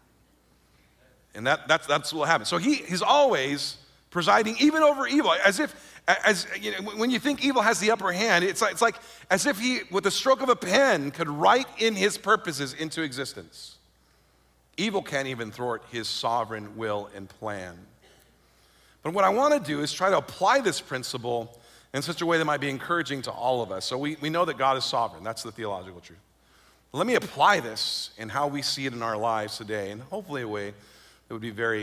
And that, that's, that's what will happen. So he, he's always presiding even over evil, as if, as you know, when you think evil has the upper hand, it's like, it's like as if he, with the stroke of a pen, could write in his purposes into existence. Evil can't even thwart his sovereign will and plan. But what I want to do is try to apply this principle in such a way that might be encouraging to all of us. So we, we know that God is sovereign. That's the theological truth. But let me apply this in how we see it in our lives today, and hopefully a way that would be very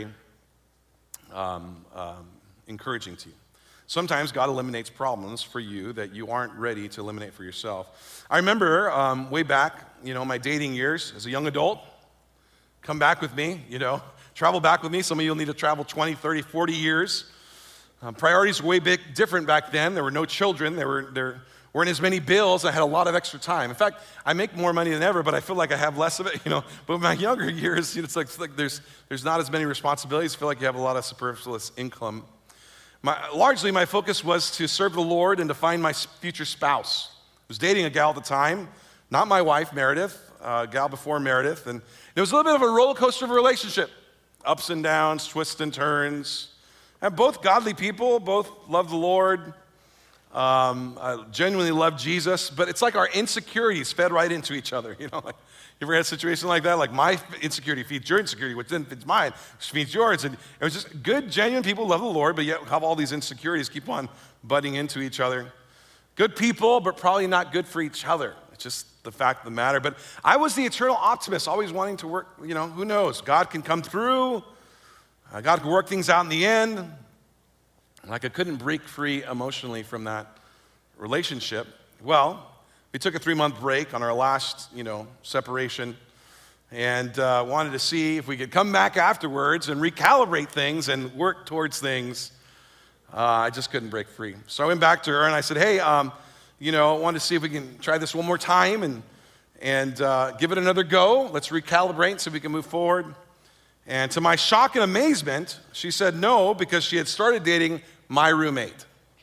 Um, um, encouraging to you. Sometimes God eliminates problems for you that you aren't ready to eliminate for yourself. I remember um, way back, you know, my dating years as a young adult, come back with me, you know, travel back with me. Some of you will need to travel twenty, thirty, forty years. Um, priorities were way big, different back then. There were no children. There, were, there weren't as many bills. I had a lot of extra time. In fact, I make more money than ever, but I feel like I have less of it, you know. But in my younger years, you know, it's like, it's like there's, there's not as many responsibilities. I feel like you have a lot of superfluous income. My, largely, my focus was to serve the Lord and to find my future spouse. I was dating a gal at the time, not my wife, Meredith, a gal before Meredith. And it was a little bit of a roller coaster of a relationship. Ups and downs, twists and turns. And both godly people, both love the Lord. Um, I genuinely love Jesus, but it's like our insecurities fed right into each other. You know, like, you ever had a situation like that? Like my insecurity feeds your insecurity, which then feeds mine, which feeds yours. And it was just good, genuine people love the Lord, but yet have all these insecurities keep on butting into each other. Good people, but probably not good for each other. It's just the fact of the matter. But I was the eternal optimist, always wanting to work, you know, who knows? God can come through. Uh, God can work things out in the end. Like I couldn't break free emotionally from that relationship. Well, we took a three-month break on our last, you know, separation and uh, wanted to see if we could come back afterwards and recalibrate things and work towards things. Uh, I just couldn't break free. So I went back to her and I said, hey, um, you know, I wanted to see if we can try this one more time and, and uh, give it another go. Let's recalibrate so we can move forward. And to my shock and amazement, she said no because she had started dating my roommate.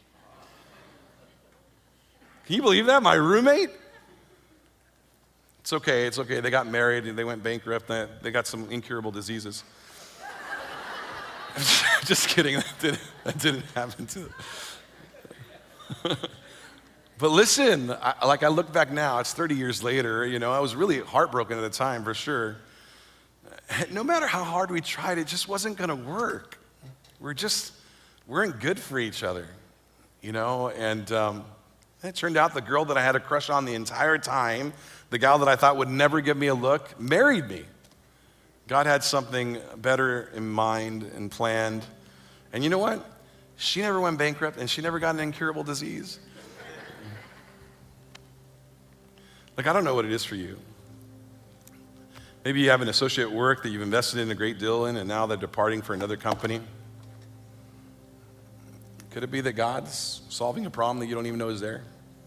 Can you believe that? My roommate? It's okay, it's okay. They got married and they went bankrupt. They got some incurable diseases. Just kidding, that didn't, that didn't happen to them. But listen, I, like I look back now, it's thirty years later, you know, I was really heartbroken at the time for sure. No matter how hard we tried, it just wasn't gonna work. We're just, weren't good for each other, you know? And um, it turned out the girl that I had a crush on the entire time, the gal that I thought would never give me a look, married me. God had something better in mind and planned. And you know what? She never went bankrupt and she never got an incurable disease. Like, I don't know what it is for you. Maybe you have an associate at work that you've invested in a great deal in, and now they're departing for another company. Could it be that God's solving a problem that you don't even know is there?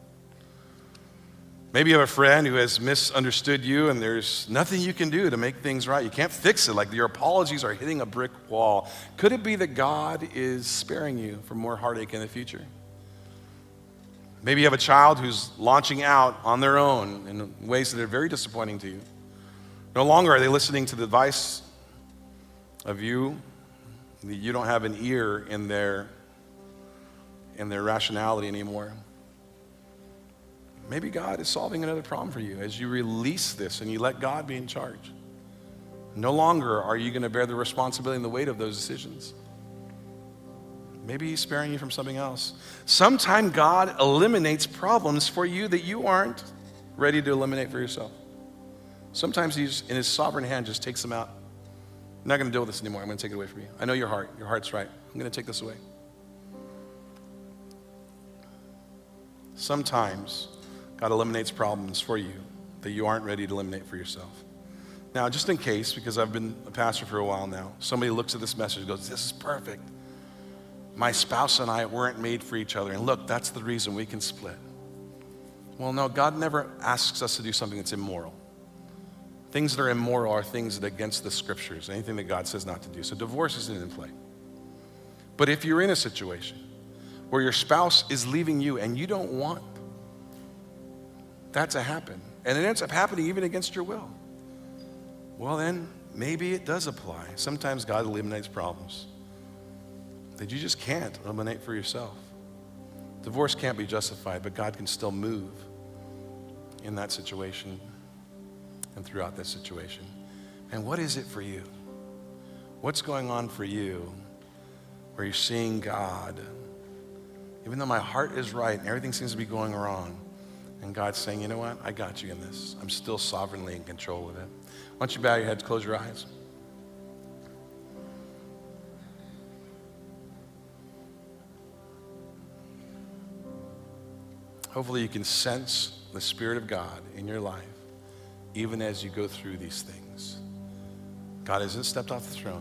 Maybe you have a friend who has misunderstood you and there's nothing you can do to make things right. You can't fix it, like your apologies are hitting a brick wall. Could it be that God is sparing you from more heartache in the future? Maybe you have a child who's launching out on their own in ways that are very disappointing to you. No longer are they listening to the advice of you. You don't have an ear in their, in their rationality anymore. Maybe God is solving another problem for you as you release this and you let God be in charge. No longer are you going to bear the responsibility and the weight of those decisions. Maybe he's sparing you from something else. Sometime God eliminates problems for you that you aren't ready to eliminate for yourself. Sometimes he's, in his sovereign hand, just takes them out. I'm not going to deal with this anymore. I'm going to take it away from you. I know your heart. Your heart's right. I'm going to take this away. Sometimes God eliminates problems for you that you aren't ready to eliminate for yourself. Now, just in case, because I've been a pastor for a while now, somebody looks at this message and goes, this is perfect. My spouse and I weren't made for each other. And look, that's the reason we can split. Well, no, God never asks us to do something that's immoral. Things that are immoral are things that are against the scriptures, anything that God says not to do. So divorce isn't in play. But if you're in a situation where your spouse is leaving you and you don't want that to happen, and it ends up happening even against your will, well then, maybe it does apply. Sometimes God eliminates problems that you just can't eliminate for yourself. Divorce can't be justified, but God can still move in that situation and throughout this situation. And what is it for you? What's going on for you where you're seeing God, even though my heart is right and everything seems to be going wrong, and God's saying, you know what, I got you in this. I'm still sovereignly in control of it. Why don't you bow your heads, close your eyes. Hopefully you can sense the Spirit of God in your life, even as you go through these things. God hasn't stepped off the throne.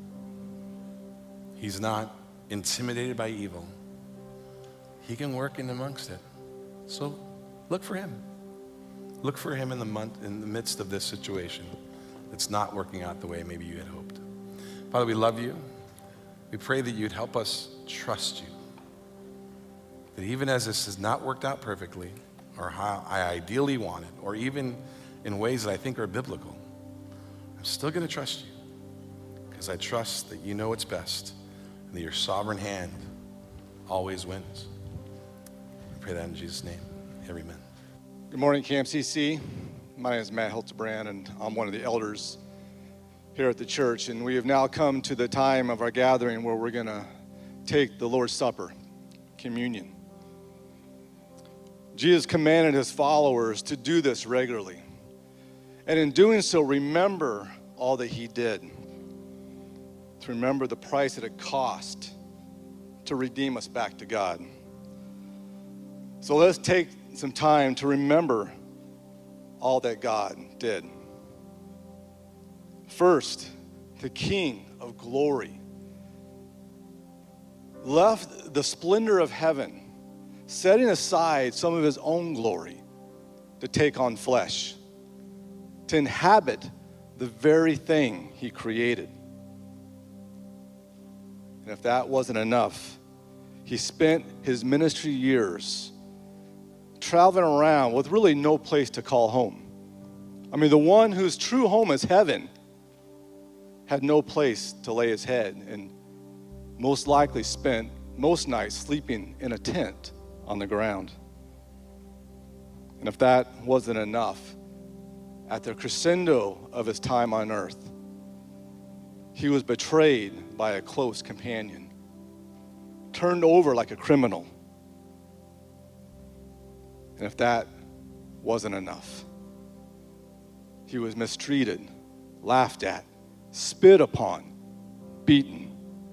He's not intimidated by evil. He can work in amongst it. So look for him. Look for him in the, month, in the midst of this situation that's not working out the way maybe you had hoped. Father, we love you. We pray that you'd help us trust you. That even as this has not worked out perfectly, or how I ideally want it, or even in ways that I think are biblical, I'm still going to trust you because I trust that you know what's best and that your sovereign hand always wins. I pray that in Jesus' name. Amen. Good morning, Camp C C. My name is Matt Hildebrand, and I'm one of the elders here at the church. And we have now come to the time of our gathering where we're going to take the Lord's Supper, communion. Jesus commanded his followers to do this regularly. And in doing so, remember all that he did. To remember the price that it cost to redeem us back to God. So let's take some time to remember all that God did. First, the King of glory left the splendor of heaven, setting aside some of his own glory to take on flesh, to inhabit the very thing he created. And if that wasn't enough, he spent his ministry years traveling around with really no place to call home. I mean, the one whose true home is heaven had no place to lay his head, and most likely spent most nights sleeping in a tent on the ground. And if that wasn't enough, at the crescendo of his time on earth, he was betrayed by a close companion, turned over like a criminal. And if that wasn't enough, he was mistreated, laughed at, spit upon, beaten.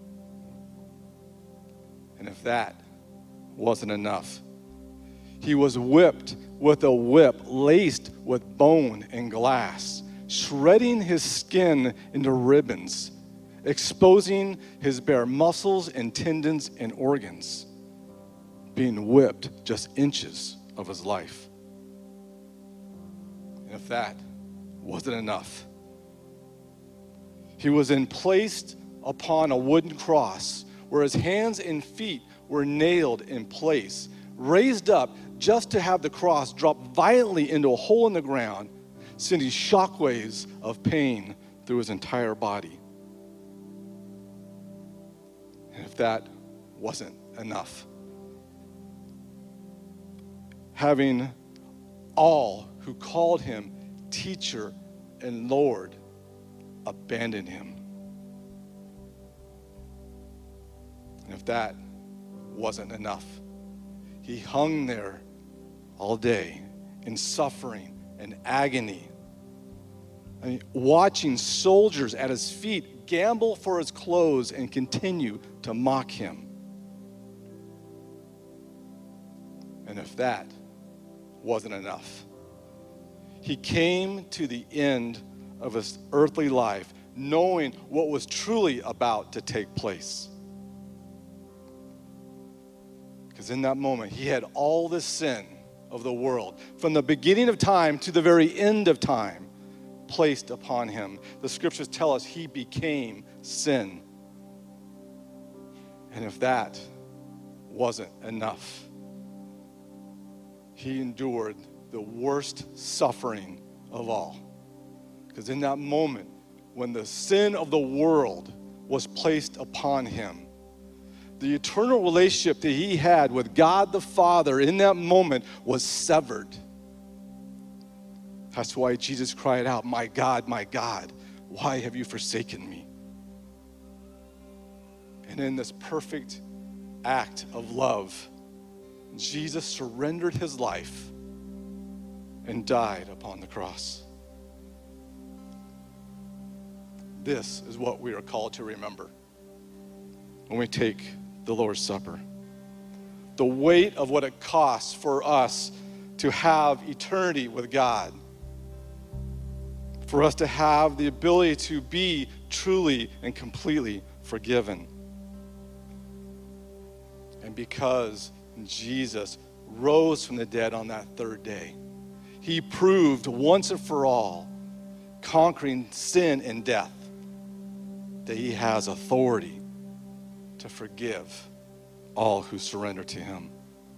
And if that wasn't enough, he was whipped with a whip laced with bone and glass, shredding his skin into ribbons exposing his bare muscles and tendons and organs, being whipped just inches of his life. And if that wasn't enough, he was then placed upon a wooden cross where his hands and feet were nailed in place, raised up just to have the cross drop violently into a hole in the ground, sending shockwaves of pain through his entire body. And if that wasn't enough, having all who called him teacher and Lord abandon him. And if that wasn't enough, he hung there all day in suffering and agony. I mean, watching soldiers at his feet gamble for his clothes and continue to mock him. And if that wasn't enough, he came to the end of his earthly life knowing what was truly about to take place. Because in that moment, he had all the sin of the world, from the beginning of time to the very end of time, placed upon him. The scriptures tell us he became sin. And if that wasn't enough, he endured the worst suffering of all. Because in that moment, when the sin of the world was placed upon him, the eternal relationship that he had with God the Father in that moment was severed. That's why Jesus cried out, "My God, my God, why have you forsaken me?" And in this perfect act of love, Jesus surrendered his life and died upon the cross. This is what we are called to remember when we take the Lord's Supper. The weight of what it costs for us to have eternity with God, for us to have the ability to be truly and completely forgiven. And because Jesus rose from the dead on that third day, he proved once and for all, conquering sin and death, that he has authority to forgive all who surrender to him.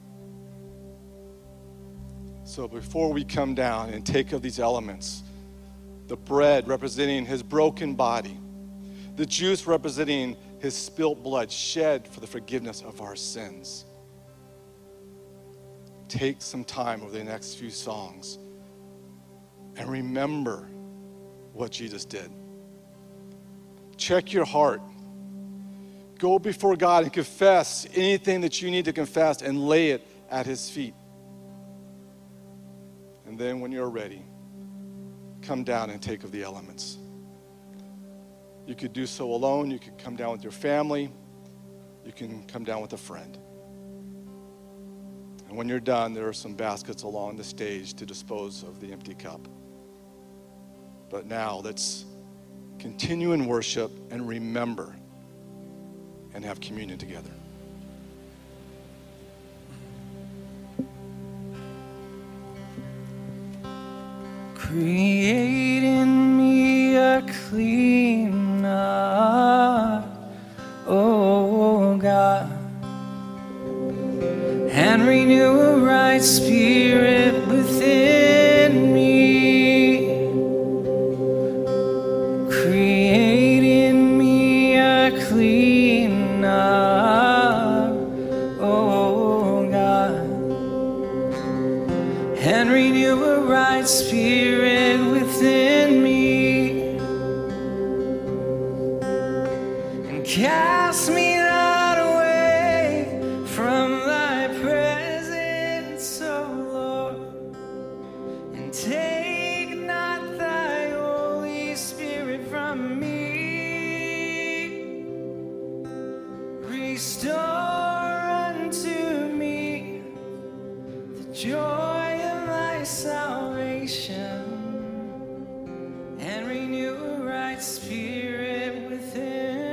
So before we come down and take of these elements, the bread representing his broken body, the juice representing his spilt blood shed for the forgiveness of our sins, take some time over the next few songs and remember what Jesus did. Check your heart. Go before God and confess anything that you need to confess and lay it at his feet. And then when you're ready, come down and take of the elements. You could do so alone. You could come down with your family. You can come down with a friend. And when you're done, there are some baskets along the stage to dispose of the empty cup. But now let's continue in worship and remember and have communion together. Create in me a clean heart, oh God, and renew a right spirit within me. Create in me a clean heart, oh God, and renew a right spirit within me, and cast me not away from thy presence, oh Lord, and take not thy Holy Spirit from me. Restore unto me the joy of thy salvation, and renew a right spirit within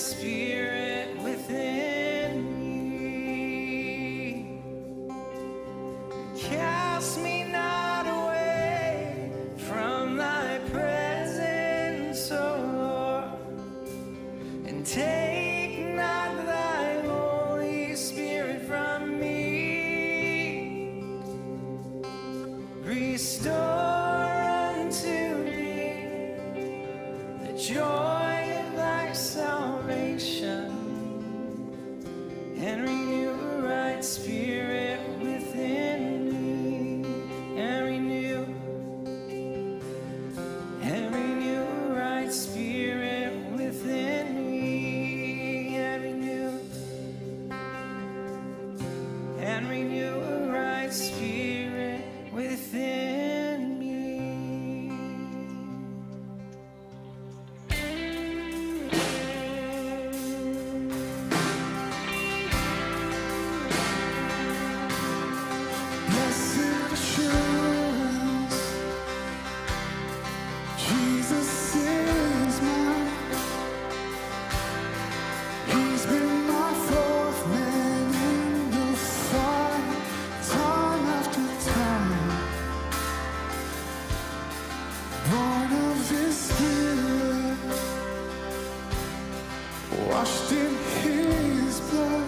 Spirit within me. Cast me not away from thy presence, O Lord, and take not thy Holy Spirit from me. Restore unto me the joy of thy salvation, and renew a right spirit within me, and renew, and renew a right spirit within me, and renew, and renew a right spirit within me. Blessed assurance, Jesus is mine. He's been my fourth man in the fight, time after time. Born of His Spirit, washed in His blood.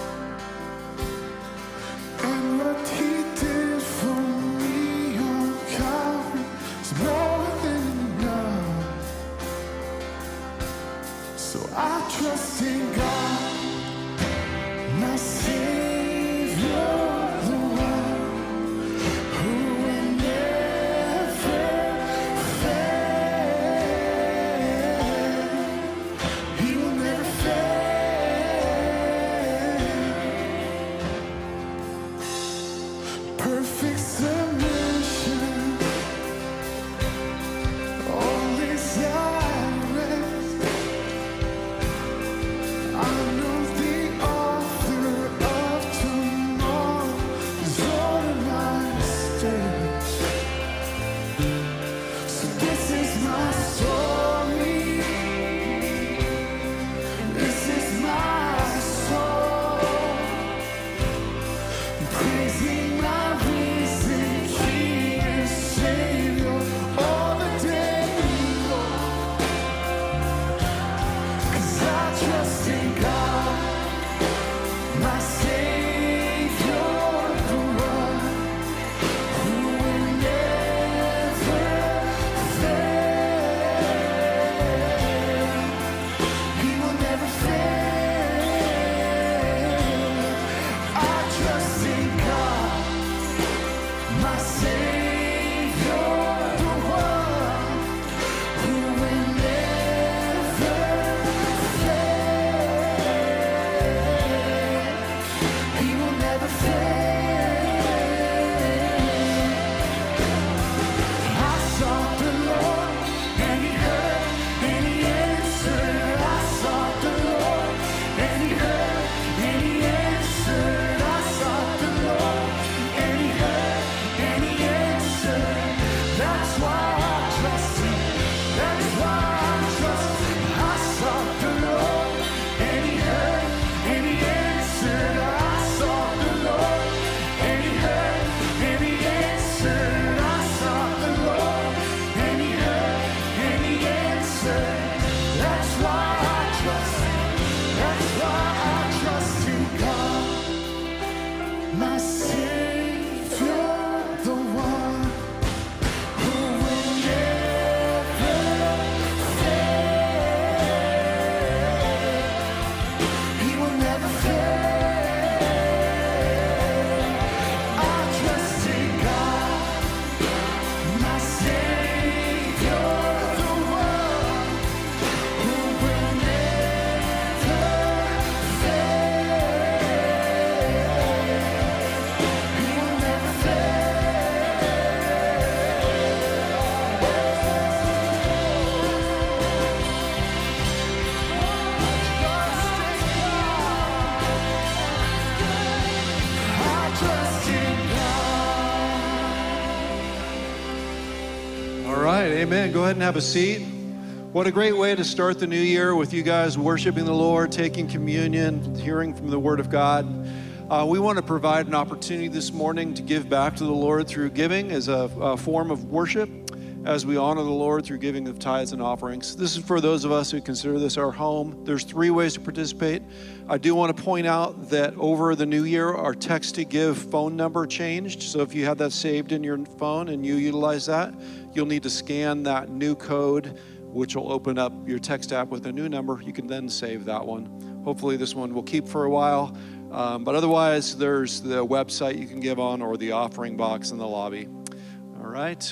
And what He did for me on Calvary is more than enough. So I trust in God, my Savior, the one who will never fail. He will never fail. Perfect submission, all desirous. I know the author of tomorrow is ordering my steps. So this is my story, and this is my song, praising my risen King and Savior all the day long. 'Cause I trust in God, my Savior, the one who will never fail. He will never fail. I trust in God, my Savior, the one who will never fail. He will never fail. I sought the Lord, and He heard, and He answered. I sought the Lord, and He heard, and He answered. I sought the Lord, and He heard, and He answered. That's why I trust Him. That's why I trust Him. I sought the Lord, and He heard, and He answered. I sought the Lord, and He heard, and He answered. I sought the Lord, and He heard, and He answered. That's why I trust Him. That's why I trust in God, my Savior, the one who will never fail. He will never fail. I trust in God, my Savior, the one who will never fail. He will never I trust in God. All right, amen. Go ahead and have a seat. What a great way to start the new year with you guys worshiping the Lord, taking communion, hearing from the Word of God. Uh, we want to provide an opportunity this morning to give back to the Lord through giving as a, a form of worship, as we honor the Lord through giving of tithes and offerings. This is for those of us who consider this our home. There's three ways to participate. I do want to point out that over the new year, our text to give phone number changed. So if you have that saved in your phone and you utilize that, you'll need to scan that new code, which will open up your text app with a new number. You can then save that one. Hopefully this one will keep for a while. Um, but otherwise, there's the website you can give on or the offering box in the lobby. All right.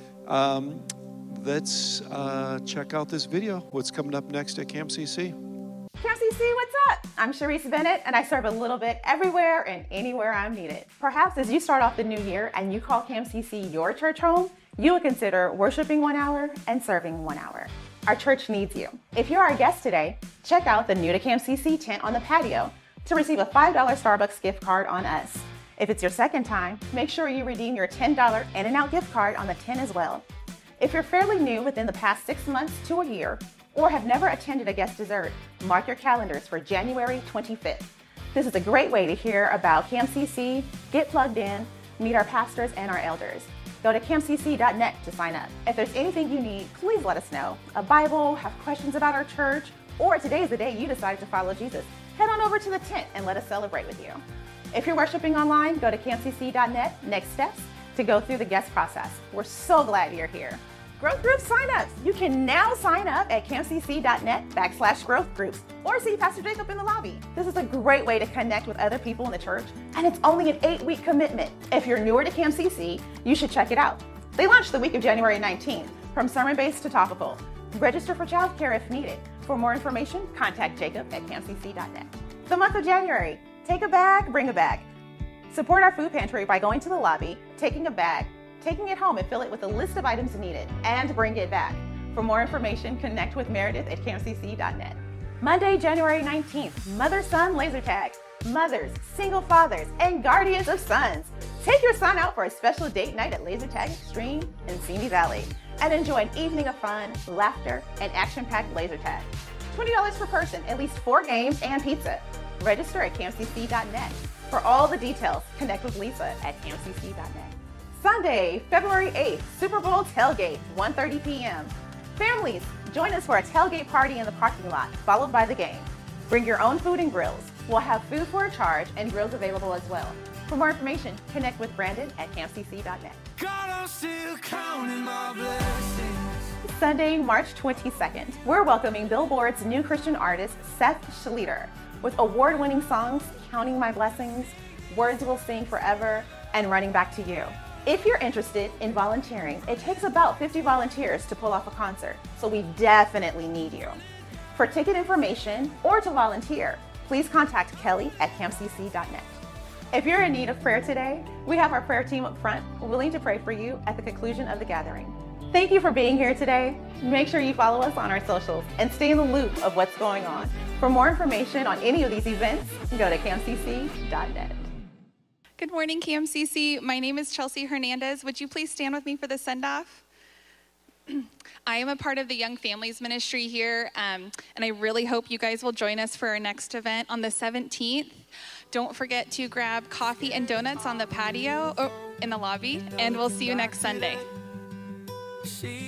Um, let's uh, check out this video. What's coming up next at Camp C C? Camp C C, what's up? I'm Sharice Bennett, and I serve a little bit everywhere and anywhere I'm needed. Perhaps as you start off the new year and you call Camp C C your church home, you would consider worshiping one hour and serving one hour. Our church needs you. If you're our guest today, check out the new to Camp C C tent on the patio to receive a five dollar Starbucks gift card on us. If it's your second time, make sure you redeem your ten dollar In-N-Out gift card on the tent as well. If you're fairly new within the past six months to a year, or have never attended a guest dessert, mark your calendars for January twenty-fifth. This is a great way to hear about Camp C C, get plugged in, meet our pastors and our elders. Go to camp c c dot net to sign up. If there's anything you need, please let us know. A Bible, have questions about our church, or today's the day you decided to follow Jesus. Head on over to the tent and let us celebrate with you. If you're worshiping online, go to camp c c dot net, next steps, to go through the guest process. We're so glad you're here. Growth group signups. You can now sign up at camp c c dot net backslash growth groups or see Pastor Jacob in the lobby. This is a great way to connect with other people in the church, and it's only an eight-week commitment. If you're newer to Camp C C, you should check it out. They launched the week of January nineteenth, from sermon-based to topical. Register for childcare if needed. For more information, contact Jacob at camp c c dot net. The month of January, take a bag, bring a bag. Support our food pantry by going to the lobby, taking a bag, taking it home and fill it with a list of items needed, and bring it back. For more information, connect with Meredith at camp c c dot net. Monday, January nineteenth, Mother-Son Laser Tag. Mothers, single fathers, and guardians of sons. Take your son out for a special date night at Laser Tag Extreme in Simi Valley and enjoy an evening of fun, laughter, and action-packed laser tag. twenty dollars per person, at least four games and pizza. Register at camp c c dot net. For all the details, connect with Lisa at camp c c dot net. Sunday, February eighth, Super Bowl tailgate, one thirty p m Families, join us for a tailgate party in the parking lot, followed by the game. Bring your own food and grills. We'll have food for a charge and grills available as well. For more information, connect with Brandon at camp c c dot net. God, I'm still counting my blessings. Sunday, March twenty-second, we're welcoming Billboard's new Christian artist, Seth Schleter, with award-winning songs, Counting My Blessings, Words Will Sing Forever, and Running Back to You. If you're interested in volunteering, it takes about fifty volunteers to pull off a concert, so we definitely need you. For ticket information or to volunteer, please contact Kelly at camp c c dot net. If you're in need of prayer today, we have our prayer team up front willing to pray for you at the conclusion of the gathering. Thank you for being here today. Make sure you follow us on our socials and stay in the loop of what's going on. For more information on any of these events, go to camp c c dot net. Good morning, Camp C C. My name is Chelsea Hernandez. Would you please stand with me for the send-off? I am a part of the Young Families Ministry here, um, and I really hope you guys will join us for our next event on the seventeenth. Don't forget to grab coffee and donuts on the patio, oh, in the lobby, and we'll see you next Sunday. She